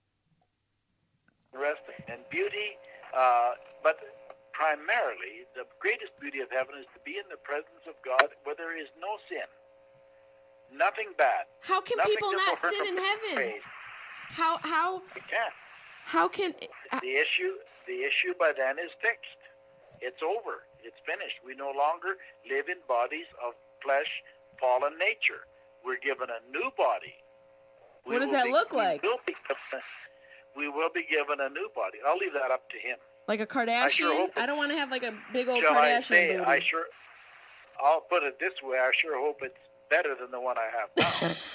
Speaker 5: rest, and beauty, uh, but primarily, the greatest beauty of heaven is to be in the presence of God where there is no sin, nothing bad.
Speaker 1: How can
Speaker 5: nothing
Speaker 1: people
Speaker 5: that
Speaker 1: not
Speaker 5: will hurt
Speaker 1: sin in
Speaker 5: or
Speaker 1: heaven?
Speaker 5: praise.
Speaker 1: How how
Speaker 5: You can't.
Speaker 1: how can uh,
Speaker 5: The issue, the issue by then is fixed. It's over. It's finished. We no longer live in bodies of flesh, fallen nature. We're given a new body. We
Speaker 1: What does
Speaker 5: will
Speaker 1: that
Speaker 5: be-
Speaker 1: look like?
Speaker 5: We will, be, we will be given a new body. I'll leave that up to him.
Speaker 1: like a Kardashian?
Speaker 5: sure hope it-
Speaker 1: I don't want to have like a big old
Speaker 5: Shall I
Speaker 1: Kardashian
Speaker 5: say,
Speaker 1: booty.
Speaker 5: I sure, I'll put it this way, I sure hope it's better than the one I have now.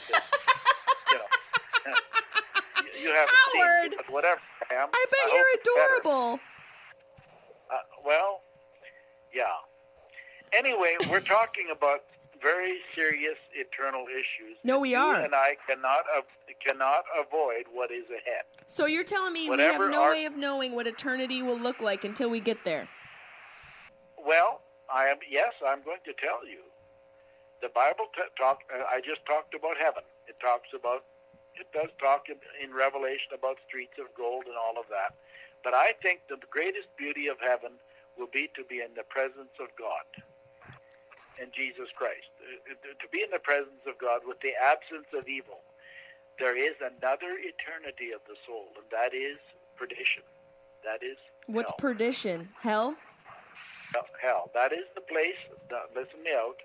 Speaker 5: you know, you, you haven't
Speaker 1: Howard!
Speaker 5: seen me, but whatever I am.
Speaker 1: I bet
Speaker 5: hope
Speaker 1: you're
Speaker 5: it's better.
Speaker 1: adorable.
Speaker 5: Uh, well, yeah. Anyway, we're talking about very serious eternal issues.
Speaker 1: No, we
Speaker 5: you
Speaker 1: are.
Speaker 5: and I cannot av- cannot avoid what is ahead.
Speaker 1: So you're telling me we
Speaker 5: Whatever
Speaker 1: have no
Speaker 5: our-
Speaker 1: way of knowing what eternity will look like until we get there.
Speaker 5: Well, I am. Yes, I'm going to tell you. The Bible t- talk. Uh, I just talked about heaven. It talks about. It does talk in, in Revelation about streets of gold and all of that. But I think that the greatest beauty of heaven will be to be in the presence of God and Jesus Christ. Uh, To be in the presence of God with the absence of evil. There is another eternity of the soul, and that is perdition. That is
Speaker 1: What's
Speaker 5: hell.
Speaker 1: perdition? Hell?
Speaker 5: Hell. That is the place, that, listen me out,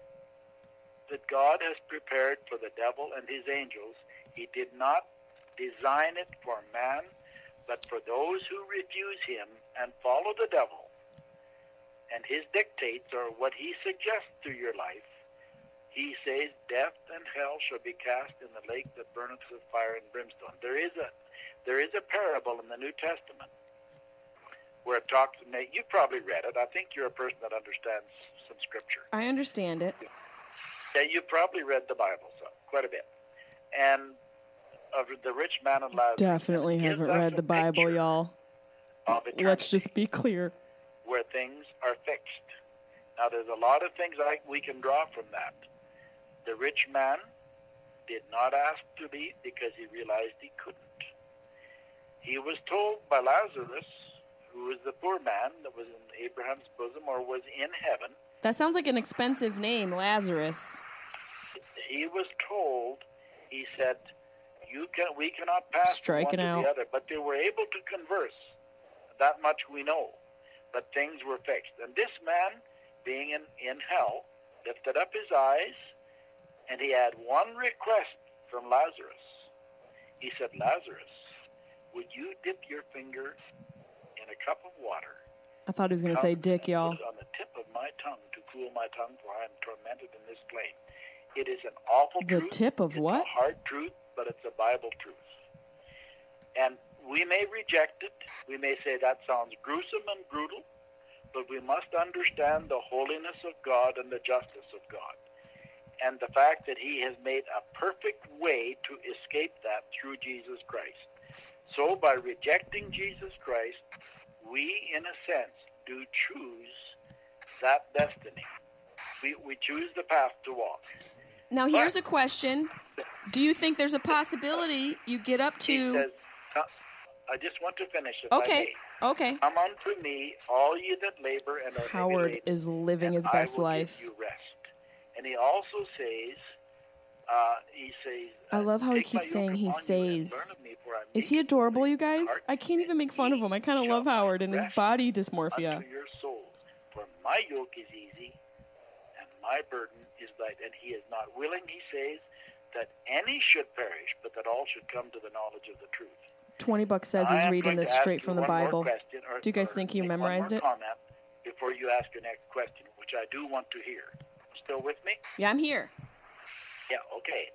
Speaker 5: that God has prepared for the devil and his angels. He did not design it for man, but for those who refuse him and follow the devil and his dictates, or what he suggests to your life. He says, death and hell shall be cast in the lake that burneth with fire and brimstone. There is a there is a parable in the New Testament where it talks, and you probably read it. I think you're a person that understands some scripture.
Speaker 1: I understand it.
Speaker 5: Yeah, you probably read the Bible so quite a bit. And of the rich man and Lazarus.
Speaker 1: Definitely
Speaker 5: It gives
Speaker 1: haven't
Speaker 5: us
Speaker 1: read
Speaker 5: a
Speaker 1: the Bible,
Speaker 5: picture.
Speaker 1: y'all.
Speaker 5: of eternity.
Speaker 1: Let's just be clear.
Speaker 5: Where things are fixed. Now, there's a lot of things I, we can draw from that. The rich man did not ask to be because he realized he couldn't. He was told by Lazarus, who was the poor man that was in Abraham's bosom or was in heaven.
Speaker 1: That sounds like an expensive name, Lazarus.
Speaker 5: He was told, he said, "You can, we cannot pass
Speaker 1: Striking
Speaker 5: from one
Speaker 1: out.
Speaker 5: to the other." But they were able to converse. That much we know. But things were fixed. And this man, being in, in hell, lifted up his eyes, and he had one request from Lazarus. He said, "Lazarus, would you dip your finger in a cup of water?
Speaker 1: I thought he was going to say dick, y'all.
Speaker 5: Put it on the tip of my tongue to cool my tongue, for I am tormented in this flame." It is an awful
Speaker 1: The
Speaker 5: truth.
Speaker 1: tip of
Speaker 5: it's
Speaker 1: what?
Speaker 5: a hard truth, but it's a Bible truth. And we may reject it. We may say that sounds gruesome and brutal, but we must understand the holiness of God and the justice of God. And the fact that he has made a perfect way to escape that through Jesus Christ. So by rejecting Jesus Christ, we, in a sense, do choose that destiny. We, we choose the path to walk.
Speaker 1: Now, here's a question. Do you think there's a possibility you get up
Speaker 5: He
Speaker 1: to...
Speaker 5: says, "Come- I just want to finish if I
Speaker 1: Okay,
Speaker 5: may.
Speaker 1: okay.
Speaker 5: Come unto me, all ye that labor and are heavy
Speaker 1: Howard
Speaker 5: laden,
Speaker 1: is living
Speaker 5: and
Speaker 1: his best
Speaker 5: I will
Speaker 1: life.
Speaker 5: give you rest." And he also says, uh, he says,
Speaker 1: I love how he
Speaker 5: "Take my
Speaker 1: keeps
Speaker 5: yoke
Speaker 1: saying he
Speaker 5: upon you and
Speaker 1: says.
Speaker 5: learn of me, for I am
Speaker 1: Is he
Speaker 5: meek and
Speaker 1: adorable,
Speaker 5: lowly
Speaker 1: you
Speaker 5: in
Speaker 1: guys?
Speaker 5: heart,
Speaker 1: I can't even
Speaker 5: and
Speaker 1: make fun of
Speaker 5: ye
Speaker 1: him. I kind of
Speaker 5: shall
Speaker 1: love Howard and his
Speaker 5: rest
Speaker 1: body dysmorphia.
Speaker 5: unto your souls. For my yoke is easy, and my burden is light." And he is not willing, he says, that any should perish, but that all should come to the knowledge of the truth.
Speaker 1: twenty bucks says
Speaker 5: I
Speaker 1: he's
Speaker 5: am
Speaker 1: reading
Speaker 5: going to
Speaker 1: this
Speaker 5: ask
Speaker 1: straight
Speaker 5: you
Speaker 1: from the
Speaker 5: one more
Speaker 1: Bible.
Speaker 5: question, or-
Speaker 1: Do you guys
Speaker 5: or
Speaker 1: think you
Speaker 5: make one
Speaker 1: memorized
Speaker 5: more
Speaker 1: it?
Speaker 5: comment before you ask your next question, which I do want to hear. Still with me?
Speaker 1: Yeah, I'm here.
Speaker 5: Yeah, okay.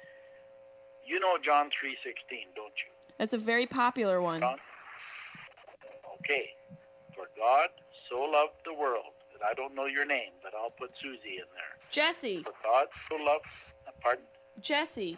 Speaker 5: You know John three sixteen, don't you?
Speaker 1: That's a very popular one.
Speaker 5: John? Okay. "For God so loved the world," and I don't know your name, but I'll put Susie in there.
Speaker 1: Jesse.
Speaker 5: "For God so loved," uh, pardon?
Speaker 1: Jesse.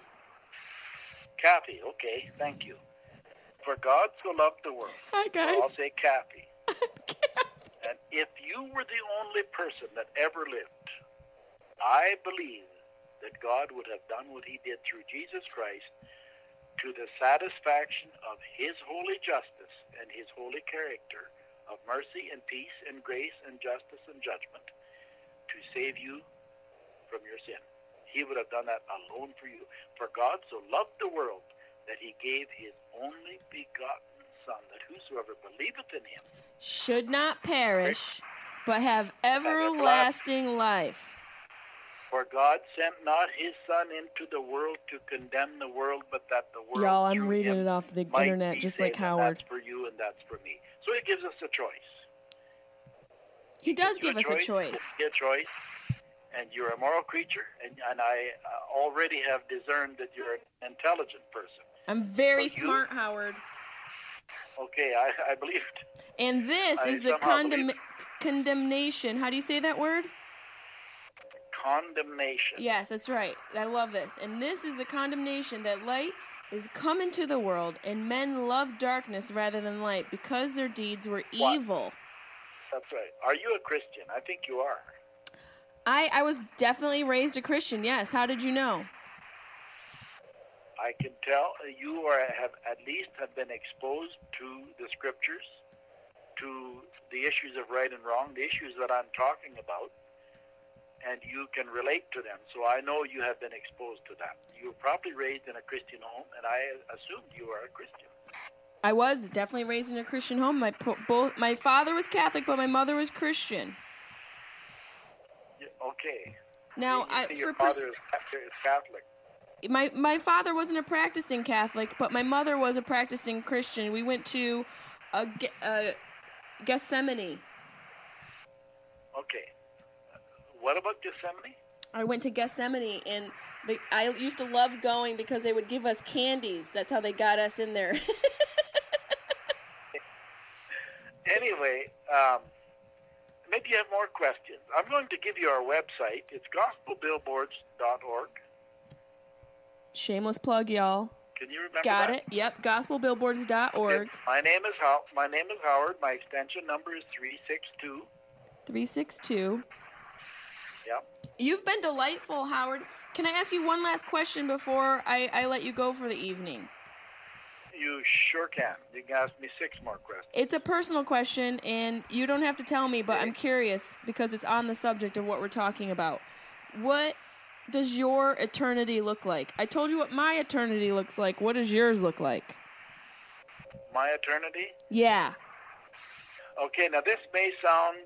Speaker 5: Kathy, okay, thank you. "For God so loved the world."
Speaker 1: Hi,
Speaker 5: Or I'll
Speaker 1: guys.
Speaker 5: say Kathy. And if you were the only person that ever lived, I believe that God would have done what he did through Jesus Christ to the satisfaction of his holy justice and his holy character of mercy and peace and grace and justice and judgment to save you from your sin. He would have done that alone for you. "For God so loved the world that he gave his only begotten Son, that whosoever believeth in him..."
Speaker 1: Should not perish, but have everlasting life.
Speaker 5: "For God sent not his Son into the world to condemn the world, but that the world
Speaker 1: Y'all, I'm
Speaker 5: through
Speaker 1: reading
Speaker 5: him
Speaker 1: it off the
Speaker 5: might
Speaker 1: internet,
Speaker 5: be
Speaker 1: just
Speaker 5: saved."
Speaker 1: like
Speaker 5: And
Speaker 1: Howard.
Speaker 5: That's for you and that's for me. So he gives us a choice.
Speaker 1: He does
Speaker 5: You
Speaker 1: give us a choice.
Speaker 5: A choice. And you're a moral creature, and, and I uh, already have discerned that you're an intelligent person.
Speaker 1: I'm very
Speaker 5: For you-
Speaker 1: smart, Howard.
Speaker 5: Okay, I, I believe it.
Speaker 1: And this
Speaker 5: I
Speaker 1: is the
Speaker 5: somehow
Speaker 1: condemn-
Speaker 5: believe
Speaker 1: condemnation. How do you say that word?
Speaker 5: Condemnation.
Speaker 1: Yes, that's right. I love this. And this is the condemnation that light is come into the world, and men love darkness rather than light because their deeds were
Speaker 5: What?
Speaker 1: evil.
Speaker 5: That's right. Are you a Christian? I think you are.
Speaker 1: I, I was definitely raised a Christian, yes. How did you know?
Speaker 5: I can tell you are have at least have been exposed to the scriptures, to the issues of right and wrong, the issues that I'm talking about, and you can relate to them. So I know you have been exposed to that. You were probably raised in a Christian home, and I assumed you are a Christian.
Speaker 1: I was definitely raised in a Christian home. My po- both my father was Catholic, but my mother was Christian.
Speaker 5: Yeah, okay.
Speaker 1: Now,
Speaker 5: You
Speaker 1: I
Speaker 5: say your
Speaker 1: for pers-
Speaker 5: father is Ca- is Catholic.
Speaker 1: my my father wasn't a practicing Catholic, but my mother was a practicing Christian. We went to a, Ge- a Gethsemane.
Speaker 5: Okay. What about Gethsemane?
Speaker 1: I went to Gethsemane, and the, I used to love going because they would give us candies. That's how they got us in there.
Speaker 5: Anyway, um, maybe you have more questions. I'm going to give you our website. It's gospel billboards dot org.
Speaker 1: Shameless plug, y'all.
Speaker 5: Can you remember
Speaker 1: Got
Speaker 5: that?
Speaker 1: it. Yep. gospel billboards dot org.
Speaker 5: My name is How. My name is Howard. My extension number is three six two.
Speaker 1: three six two.
Speaker 5: Yep.
Speaker 1: You've been delightful, Howard. Can I ask you one last question before I, I let you go for the evening?
Speaker 5: You sure can. You can ask me six more questions.
Speaker 1: It's a personal question, and you don't have to tell me, but I'm curious because it's on the subject of what we're talking about. What does your eternity look like? I told you what my eternity looks like. What does yours look like?
Speaker 5: My eternity?
Speaker 1: Yeah.
Speaker 5: Okay, now this may sound...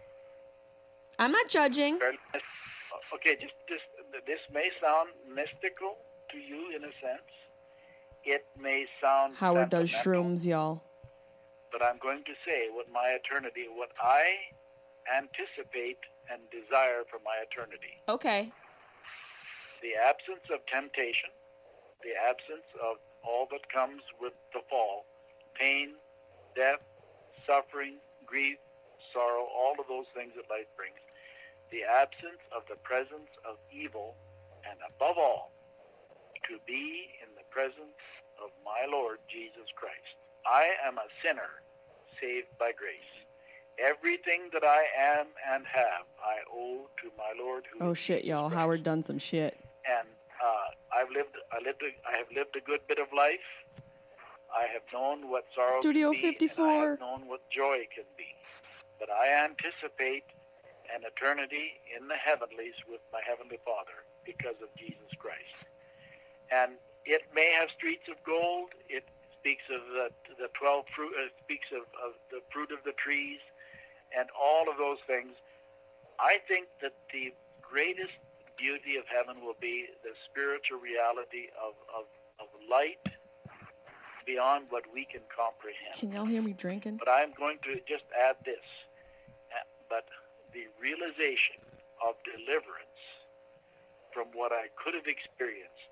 Speaker 1: I'm not judging.
Speaker 5: Very, okay, just, just this may sound mystical to you in a sense. It may sound
Speaker 1: Howard does
Speaker 5: sentimental,
Speaker 1: shrooms, y'all.
Speaker 5: but I'm going to say what my eternity, what I anticipate and desire for my eternity.
Speaker 1: Okay.
Speaker 5: The absence of temptation, the absence of all that comes with the fall, pain, death, suffering, grief, sorrow, all of those things that life brings. The absence of the presence of evil, and above all, to be in the presence of my Lord Jesus Christ. I am a sinner saved by grace. Everything that I am and have, I owe to my Lord. Who
Speaker 1: Oh
Speaker 5: is
Speaker 1: shit,
Speaker 5: Jesus
Speaker 1: y'all!
Speaker 5: Christ.
Speaker 1: Howard done some shit.
Speaker 5: And uh, I've lived. I lived. A, I have lived a good bit of life. I have known what sorrow
Speaker 1: Studio
Speaker 5: can be,
Speaker 1: fifty-four.
Speaker 5: and I have known what joy can be. But I anticipate an eternity in the heavenlies with my heavenly Father because of Jesus Christ. And it may have streets of gold. It speaks of the, the twelve fruit. Uh, speaks of, of the fruit of the trees, and all of those things. I think that the greatest beauty of heaven will be the spiritual reality of, of, of light beyond what we can comprehend.
Speaker 1: Can y'all hear me drinking?
Speaker 5: But I'm going to just add this. Uh, But the realization of deliverance from what I could have experienced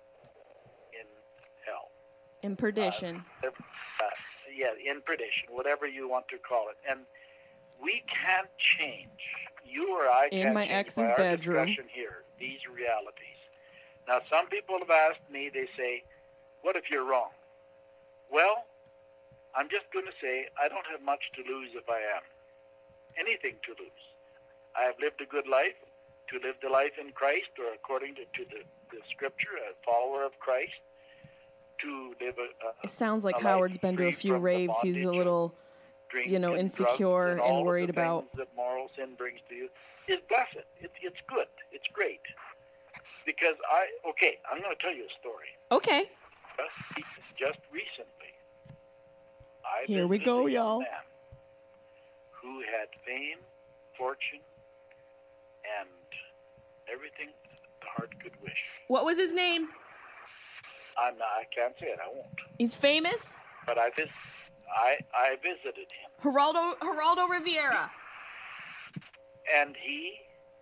Speaker 5: in hell.
Speaker 1: In perdition.
Speaker 5: Uh, uh, yeah, in perdition, whatever you want to call it. And we can't change, you or I
Speaker 1: In
Speaker 5: can't
Speaker 1: my
Speaker 5: change
Speaker 1: ex's
Speaker 5: by our
Speaker 1: bedroom.
Speaker 5: discussion here, these realities. Now, some people have asked me, they say, what if you're wrong? Well, I'm just going to say I don't have much to lose if I am. Anything to lose. I have lived a good life, to live the life in Christ, or according to, to the, the Scripture, a follower of Christ, to live a, a
Speaker 1: It sounds like
Speaker 5: a life
Speaker 1: Howard's been to a
Speaker 5: free
Speaker 1: few
Speaker 5: from the
Speaker 1: raves. He's
Speaker 5: bondage
Speaker 1: a
Speaker 5: of
Speaker 1: little,
Speaker 5: drink
Speaker 1: you know,
Speaker 5: and drugs
Speaker 1: insecure
Speaker 5: and,
Speaker 1: and
Speaker 5: all of
Speaker 1: worried
Speaker 5: the
Speaker 1: about.
Speaker 5: things that moral sin brings to you is blessed. It's it's good. It's great. Because I okay, I'm going to tell you a story.
Speaker 1: Okay.
Speaker 5: Just, just recently, I
Speaker 1: Here we
Speaker 5: visited
Speaker 1: go,
Speaker 5: a young
Speaker 1: y'all.
Speaker 5: man who had fame, fortune, and everything the heart could wish.
Speaker 1: What was his name?
Speaker 5: I'm not, I can't say it. I won't.
Speaker 1: He's famous?
Speaker 5: But I vis- I I visited him.
Speaker 1: Geraldo, Geraldo Rivera.
Speaker 5: And he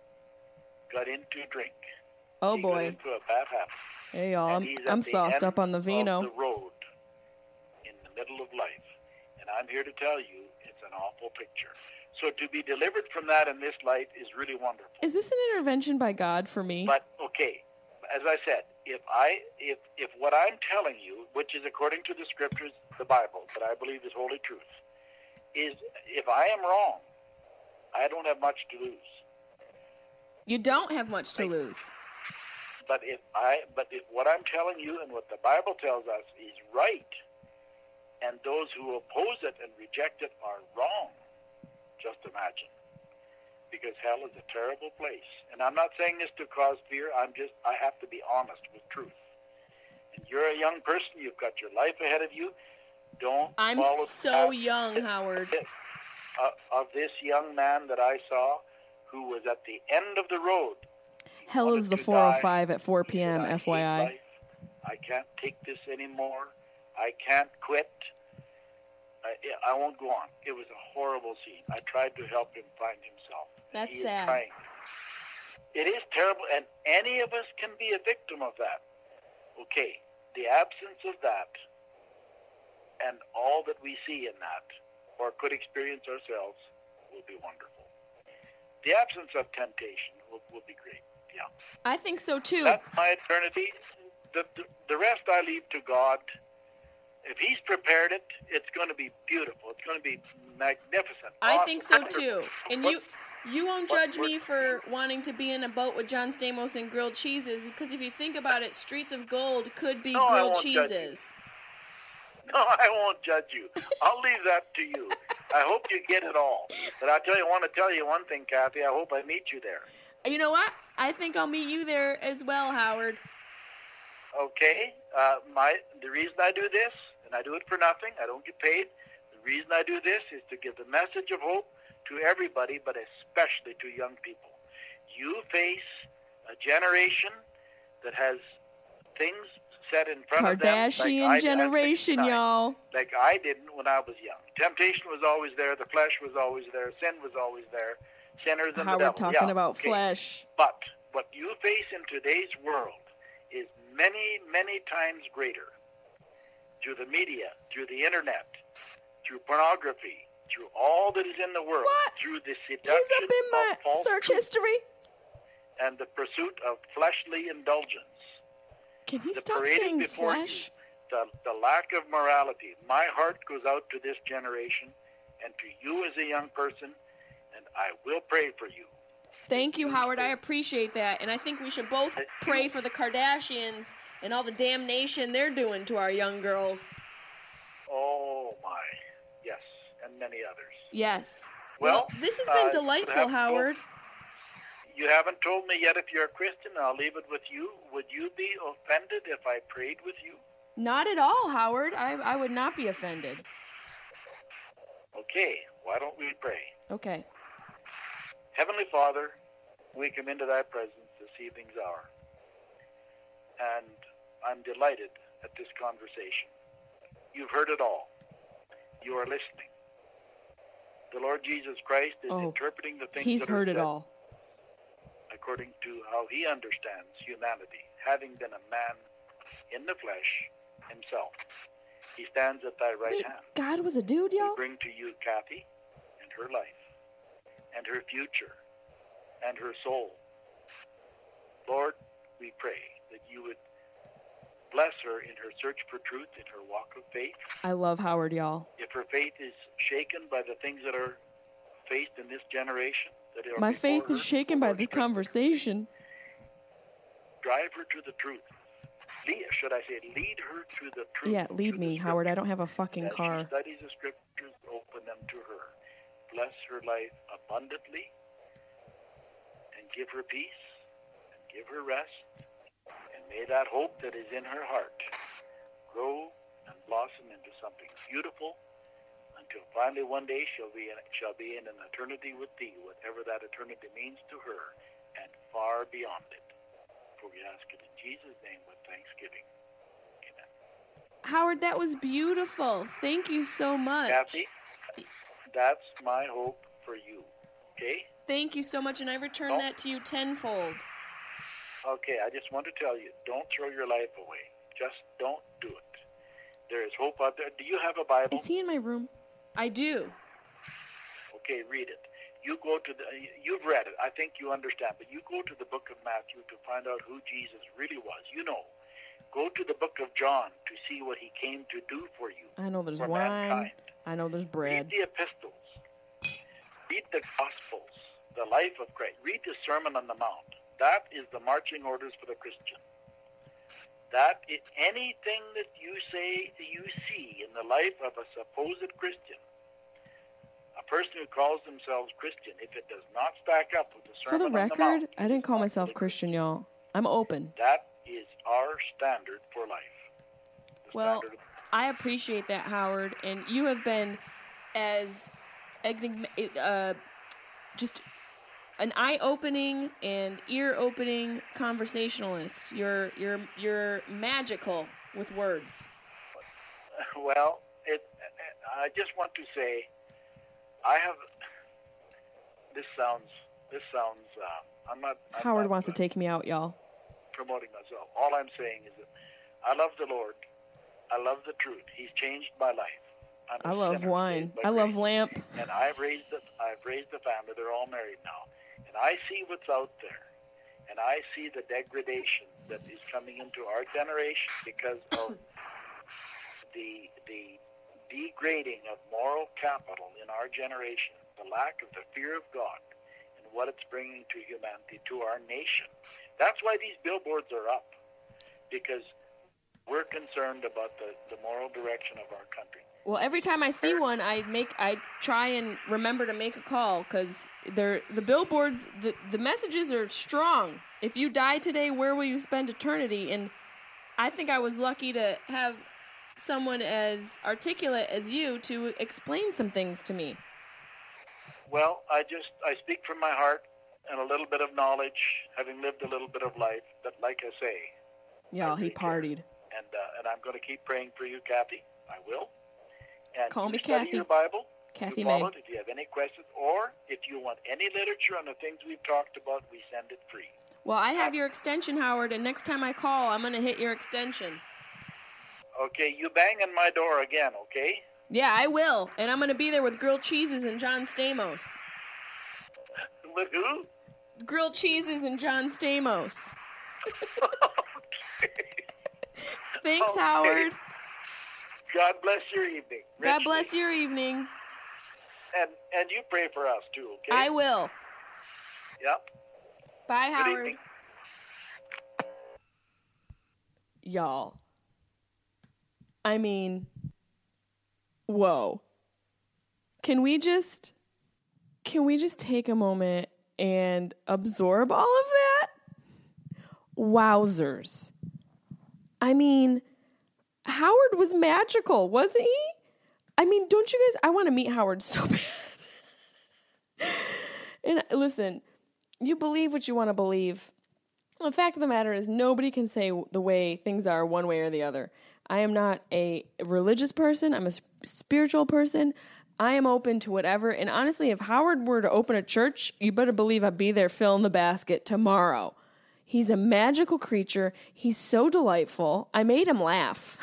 Speaker 5: got into drink.
Speaker 1: Oh,
Speaker 5: he
Speaker 1: boy.
Speaker 5: got into a bad habit.
Speaker 1: Hey, y'all.
Speaker 5: And
Speaker 1: I'm,
Speaker 5: he's at
Speaker 1: I'm
Speaker 5: the
Speaker 1: sauced
Speaker 5: end
Speaker 1: up on the vino.
Speaker 5: Of the road in the middle of life. And I'm here to tell you it's an awful picture. So to be delivered from that in this light is really wonderful.
Speaker 1: Is this an intervention by God for me?
Speaker 5: But okay, as I said, if I if if what I'm telling you, which is according to the scriptures, the Bible, that I believe is holy truth, is if I am wrong, I don't have much to lose.
Speaker 1: You don't have much to lose.
Speaker 5: But if I but if what I'm telling you and what the Bible tells us is right, and those who oppose it and reject it are wrong, just imagine. Because hell is a terrible place. And I'm not saying this to cause fear. I'm just, I have to be honest with truth. And you're a young person. You've got your life ahead of you. Don't
Speaker 1: I'm
Speaker 5: follow the
Speaker 1: so
Speaker 5: path
Speaker 1: young, Howard.
Speaker 5: Of, of this young man that I saw who was at the end of the road. He
Speaker 1: Hell is
Speaker 5: wanted
Speaker 1: the
Speaker 5: to
Speaker 1: four oh five
Speaker 5: die.
Speaker 1: at four
Speaker 5: He
Speaker 1: p.m.,
Speaker 5: said, I
Speaker 1: F Y
Speaker 5: hate
Speaker 1: I.
Speaker 5: life. I can't take this anymore. I can't quit. I, I won't go on. It was a horrible scene. I tried to help him find himself.
Speaker 1: That's
Speaker 5: he
Speaker 1: sad.
Speaker 5: Is trying. It is terrible, and any of us can be a victim of that. Okay, the absence of that and all that we see in that, or could experience ourselves, will be wonderful. The absence of temptation will, will be great, yeah.
Speaker 1: I think so, too.
Speaker 5: That's my eternity. The, the, the rest I leave to God. If He's prepared it, it's going to be beautiful. It's going to be magnificent.
Speaker 1: I
Speaker 5: awesome,
Speaker 1: think so
Speaker 5: wonderful.
Speaker 1: too. And
Speaker 5: But-
Speaker 1: you you won't
Speaker 5: but
Speaker 1: judge
Speaker 5: we're-
Speaker 1: me for wanting to be in a boat with John Stamos and grilled cheeses, because if you think about it, Streets of Gold could be
Speaker 5: No, I
Speaker 1: grilled
Speaker 5: won't judge you.
Speaker 1: cheeses.
Speaker 5: No, I won't judge you. I'll leave that to you. I hope you get it all. But I tell you, I want to tell you one thing, Kathy. I hope I meet you there.
Speaker 1: You know what? I think I'll meet you there as well, Howard.
Speaker 5: Okay. Uh, my the reason I do this, and I do it for nothing. I don't get paid. The reason I do this is to give the message of hope to everybody, but especially to young people. You face a generation that has things set in front of them.
Speaker 1: Kardashian
Speaker 5: like I-
Speaker 1: generation,
Speaker 5: I-
Speaker 1: y'all.
Speaker 5: Like I didn't when I was young. Temptation was always there. The flesh was always there. Sin was always there. Sinners and
Speaker 1: How
Speaker 5: the
Speaker 1: we're
Speaker 5: devil.
Speaker 1: talking
Speaker 5: Yeah,
Speaker 1: about
Speaker 5: okay.
Speaker 1: flesh.
Speaker 5: But what you face in today's world is many, many times greater through the media, through the internet, through pornography, through all that is in the world,
Speaker 1: What?
Speaker 5: through the
Speaker 1: He's
Speaker 5: seduction
Speaker 1: up in my
Speaker 5: of false
Speaker 1: search
Speaker 5: truth
Speaker 1: history.
Speaker 5: and the pursuit of fleshly indulgence.
Speaker 1: Can he
Speaker 5: The
Speaker 1: stop
Speaker 5: parading
Speaker 1: saying
Speaker 5: before
Speaker 1: flesh?
Speaker 5: you, the, the lack of morality. My heart goes out to this generation and to you as a young person, and I will pray for you.
Speaker 1: Thank you, Howard. I appreciate that. And I think we should both pray for the Kardashians and all the damnation they're doing to our young girls.
Speaker 5: Oh, my. Yes, and many others.
Speaker 1: Yes.
Speaker 5: Well,
Speaker 1: this has been
Speaker 5: uh,
Speaker 1: delightful,
Speaker 5: have-
Speaker 1: Howard.
Speaker 5: You haven't told me yet if you're a Christian. I'll leave it with you. Would you be offended if I prayed with you?
Speaker 1: Not at all, Howard. I, I would not be offended.
Speaker 5: Okay, why don't we pray?
Speaker 1: Okay.
Speaker 5: Heavenly Father, we come into thy presence this evening's hour. And I'm delighted at this conversation. You've heard it all. You are listening. The Lord Jesus Christ is
Speaker 1: Oh,
Speaker 5: interpreting the things
Speaker 1: He's
Speaker 5: that
Speaker 1: heard
Speaker 5: are
Speaker 1: it
Speaker 5: said
Speaker 1: all.
Speaker 5: according to how he understands humanity, having been a man in the flesh himself. He stands at thy right
Speaker 1: Wait,
Speaker 5: hand.
Speaker 1: God was a dude,
Speaker 5: We
Speaker 1: y'all?
Speaker 5: bring to you Kathy and her life and her future and her soul. Lord, we pray that you would bless her in her search for truth, in her walk of faith.
Speaker 1: I love Howard, y'all.
Speaker 5: If her faith is shaken by the things that are faced in this generation, that are
Speaker 1: My
Speaker 5: before
Speaker 1: faith
Speaker 5: her,
Speaker 1: is shaken by
Speaker 5: Lord,
Speaker 1: this
Speaker 5: strengthen her.
Speaker 1: conversation.
Speaker 5: Drive her to the truth. Lead, should I say, lead her to the truth.
Speaker 1: Yeah, lead
Speaker 5: to
Speaker 1: me,
Speaker 5: the
Speaker 1: Howard. I
Speaker 5: scriptures.
Speaker 1: don't have a fucking
Speaker 5: As
Speaker 1: car.
Speaker 5: she studies the scriptures, open them to her. Bless her life abundantly and give her peace and give her rest. And may that hope that is in her heart grow and blossom into something beautiful until finally one day she'll be in, shall be in an eternity with thee, whatever that eternity means to her, and far beyond it. For we ask it in Jesus' name with thanksgiving. Amen.
Speaker 1: Howard, that was beautiful. Thank you so much.
Speaker 5: Kathy, that's my hope for you. Okay?
Speaker 1: Thank you so much, and I return
Speaker 5: Oh.
Speaker 1: that to you tenfold.
Speaker 5: Okay, I just want to tell you, don't throw your life away. Just don't do it. There is hope out there. Do you have a Bible?
Speaker 1: Is he in my room? I do.
Speaker 5: Okay, read it. You go to the, you've read it. I think you understand. But you go to the book of Matthew to find out who Jesus really was. You know. Go to the book of John to see what he came to do for you.
Speaker 1: I know there's
Speaker 5: for
Speaker 1: wine.
Speaker 5: mankind.
Speaker 1: I know there's
Speaker 5: Read
Speaker 1: bread.
Speaker 5: the epistles. Read the Gospels, the life of Christ. Read the Sermon on the Mount. That is the marching orders for the Christian. That is anything that you say you see in the life of a supposed Christian, a person who calls themselves Christian, if it does not stack up with the
Speaker 1: For
Speaker 5: Sermon
Speaker 1: the
Speaker 5: on the Mount,
Speaker 1: record, I didn't call myself Christian, y'all. I'm open.
Speaker 5: that is our standard for life. The
Speaker 1: Well,
Speaker 5: standard of
Speaker 1: I appreciate that, Howard, and you have been as enigma- uh, just an eye-opening and ear-opening conversationalist. You're you're you're magical with words.
Speaker 5: Well, it, I just want to say, I have. This sounds. This sounds. Uh, I'm not. I'm
Speaker 1: Howard
Speaker 5: not,
Speaker 1: wants
Speaker 5: uh,
Speaker 1: to take me out, y'all.
Speaker 5: promoting myself. All I'm saying is that I love the Lord. I love the truth. He's changed my life. I'm a
Speaker 1: I love
Speaker 5: sinner
Speaker 1: wine.
Speaker 5: saved by
Speaker 1: I love
Speaker 5: grace.
Speaker 1: lamp.
Speaker 5: And I've raised a, I've raised a family. They're all married now, and I see what's out there. And I see the degradation that is coming into our generation because of the the degrading of moral capital in our generation, the lack of the fear of God, and what it's bringing to humanity, to our nation. That's why these billboards are up, because we're concerned about the, the moral direction of our country.
Speaker 1: Well, every time I see one, I make I try and remember to make a call, because they're the billboards. The the messages are strong. If you die today, where will you spend eternity? And I think I was lucky to have someone as articulate as you to explain some things to me.
Speaker 5: Well, I just I speak from my heart and a little bit of knowledge, having lived a little bit of life. But like I say,
Speaker 1: Yeah,
Speaker 5: I
Speaker 1: he
Speaker 5: really
Speaker 1: partied.
Speaker 5: care. And uh, and I'm going to keep praying for you, Kathy. I will. And
Speaker 1: Call
Speaker 5: you
Speaker 1: me
Speaker 5: study
Speaker 1: Kathy.
Speaker 5: your Bible.
Speaker 1: Kathy
Speaker 5: you
Speaker 1: May.
Speaker 5: follow it. If you have any questions, or if you want any literature on the things we've talked about, we send it free.
Speaker 1: Well, I have your extension, Howard, and next time I call, I'm going to hit your extension.
Speaker 5: Okay, you bang on my door again, okay?
Speaker 1: Yeah, I will. And I'm going to be there with grilled cheeses and John Stamos.
Speaker 5: With who?
Speaker 1: Grilled cheeses and John Stamos. Thanks,
Speaker 5: Okay.
Speaker 1: Howard.
Speaker 5: God bless your evening.
Speaker 1: God
Speaker 5: richly.
Speaker 1: bless your evening.
Speaker 5: And and you pray for us too, okay?
Speaker 1: I will.
Speaker 5: Yep.
Speaker 1: Bye,
Speaker 5: Good
Speaker 1: Howard.
Speaker 5: evening.
Speaker 1: Y'all. I mean, whoa. Can we just can we just take a moment and absorb all of that? Wowzers. I mean, Howard was magical, wasn't he? I mean, don't you guys, I want to meet Howard so bad. And listen, you believe what you want to believe. The fact of the matter is, nobody can say the way things are one way or the other. I am not a religious person. I'm a spiritual person. I am open to whatever. And honestly, if Howard were to open a church, you better believe I'd be there filling the basket tomorrow. He's a magical creature. He's so delightful. I made him laugh.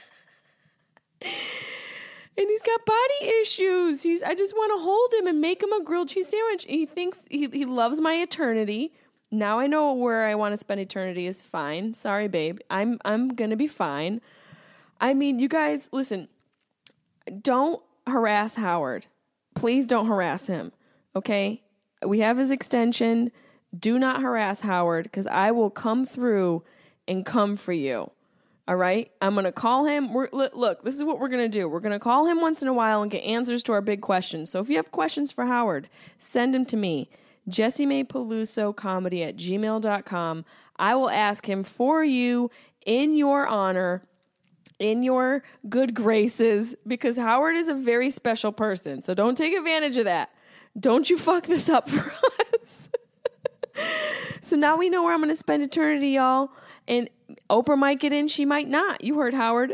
Speaker 1: And he's got body issues. He's I just want to hold him and make him a grilled cheese sandwich. He thinks he he loves my eternity. Now I know where I want to spend eternity is fine. Sorry, babe. I'm I'm going to be fine. I mean, you guys, listen. Don't harass Howard. Please don't harass him. Okay? We have his extension. Do not harass Howard, because I will come through and come for you. All right? I'm going to call him. We're, look, this is what we're going to do. We're going to call him once in a while and get answers to our big questions. So if you have questions for Howard, send them to me. Jessie May Peluso comedy at gmail dot com. I will ask him for you in your honor, in your good graces, because Howard is a very special person. So don't take advantage of that. Don't you fuck this up for us. So now we know where I'm going to spend eternity, y'all. And Oprah might get in, she might not. You heard Howard.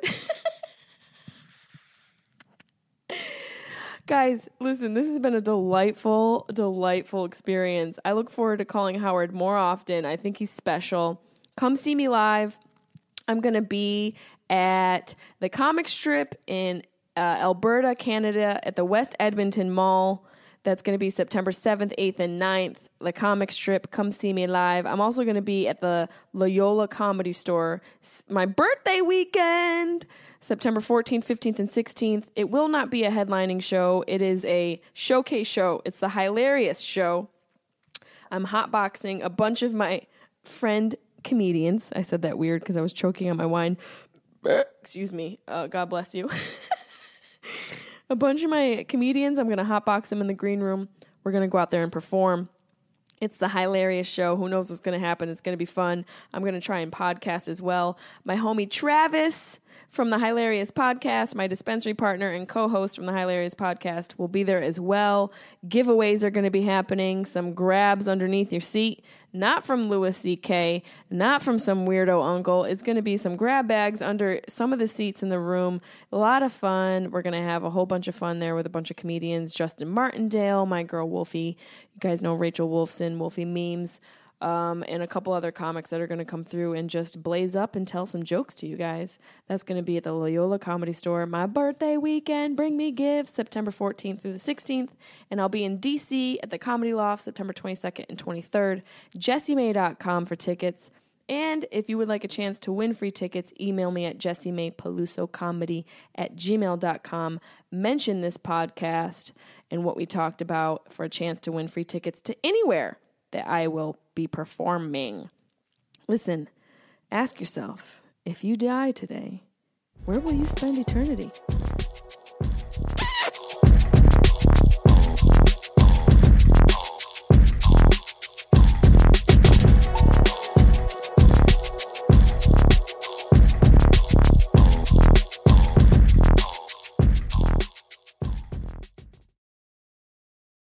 Speaker 1: Guys, listen, this has been a delightful, delightful experience. I look forward to calling Howard more often. I think he's special. Come see me live. I'm going to be at the comic strip in uh, Alberta, Canada, at the West Edmonton Mall. That's going to be September seventh, eighth, and ninth. The comic strip. Come see me live. I'm also going to be at the Loyola Comedy Store my birthday weekend, September fourteenth, fifteenth, and sixteenth. It will not be a headlining show. It is a showcase show. It's the Hilarious Show. I'm hotboxing a bunch of my friend comedians. I said that weird because I was choking on my wine. Excuse me. Uh, God bless you. A bunch of my comedians, I'm going to hotbox them in the green room. We're going to go out there and perform. It's the Hilarious Show. Who knows what's going to happen? It's going to be fun. I'm going to try and podcast as well. My homie Travis from the Hilarious Podcast, my dispensary partner and co-host from the Hilarious Podcast, will be there as well. Giveaways are going to be happening. Some grabs underneath your seat. Not from Louis C K. Not from some weirdo uncle. It's going to be some grab bags under some of the seats in the room. A lot of fun. We're going to have a whole bunch of fun there with a bunch of comedians. Justin Martindale, my girl Wolfie. You guys know Rachel Wolfson, Wolfie Memes. um, and a couple other comics that are going to come through and just blaze up and tell some jokes to you guys. That's going to be at the Loyola Comedy Store. My birthday weekend, bring me gifts, September fourteenth through the sixteenth. And I'll be in D C at the Comedy Loft, September twenty-second and twenty-third. Jessie May dot com for tickets. And if you would like a chance to win free tickets, email me at jessiemaypelusocomedy at gmail dot com. Mention this podcast and what we talked about for a chance to win free tickets to anywhere that I will be performing. Listen, ask yourself, if you die today, where will you spend eternity?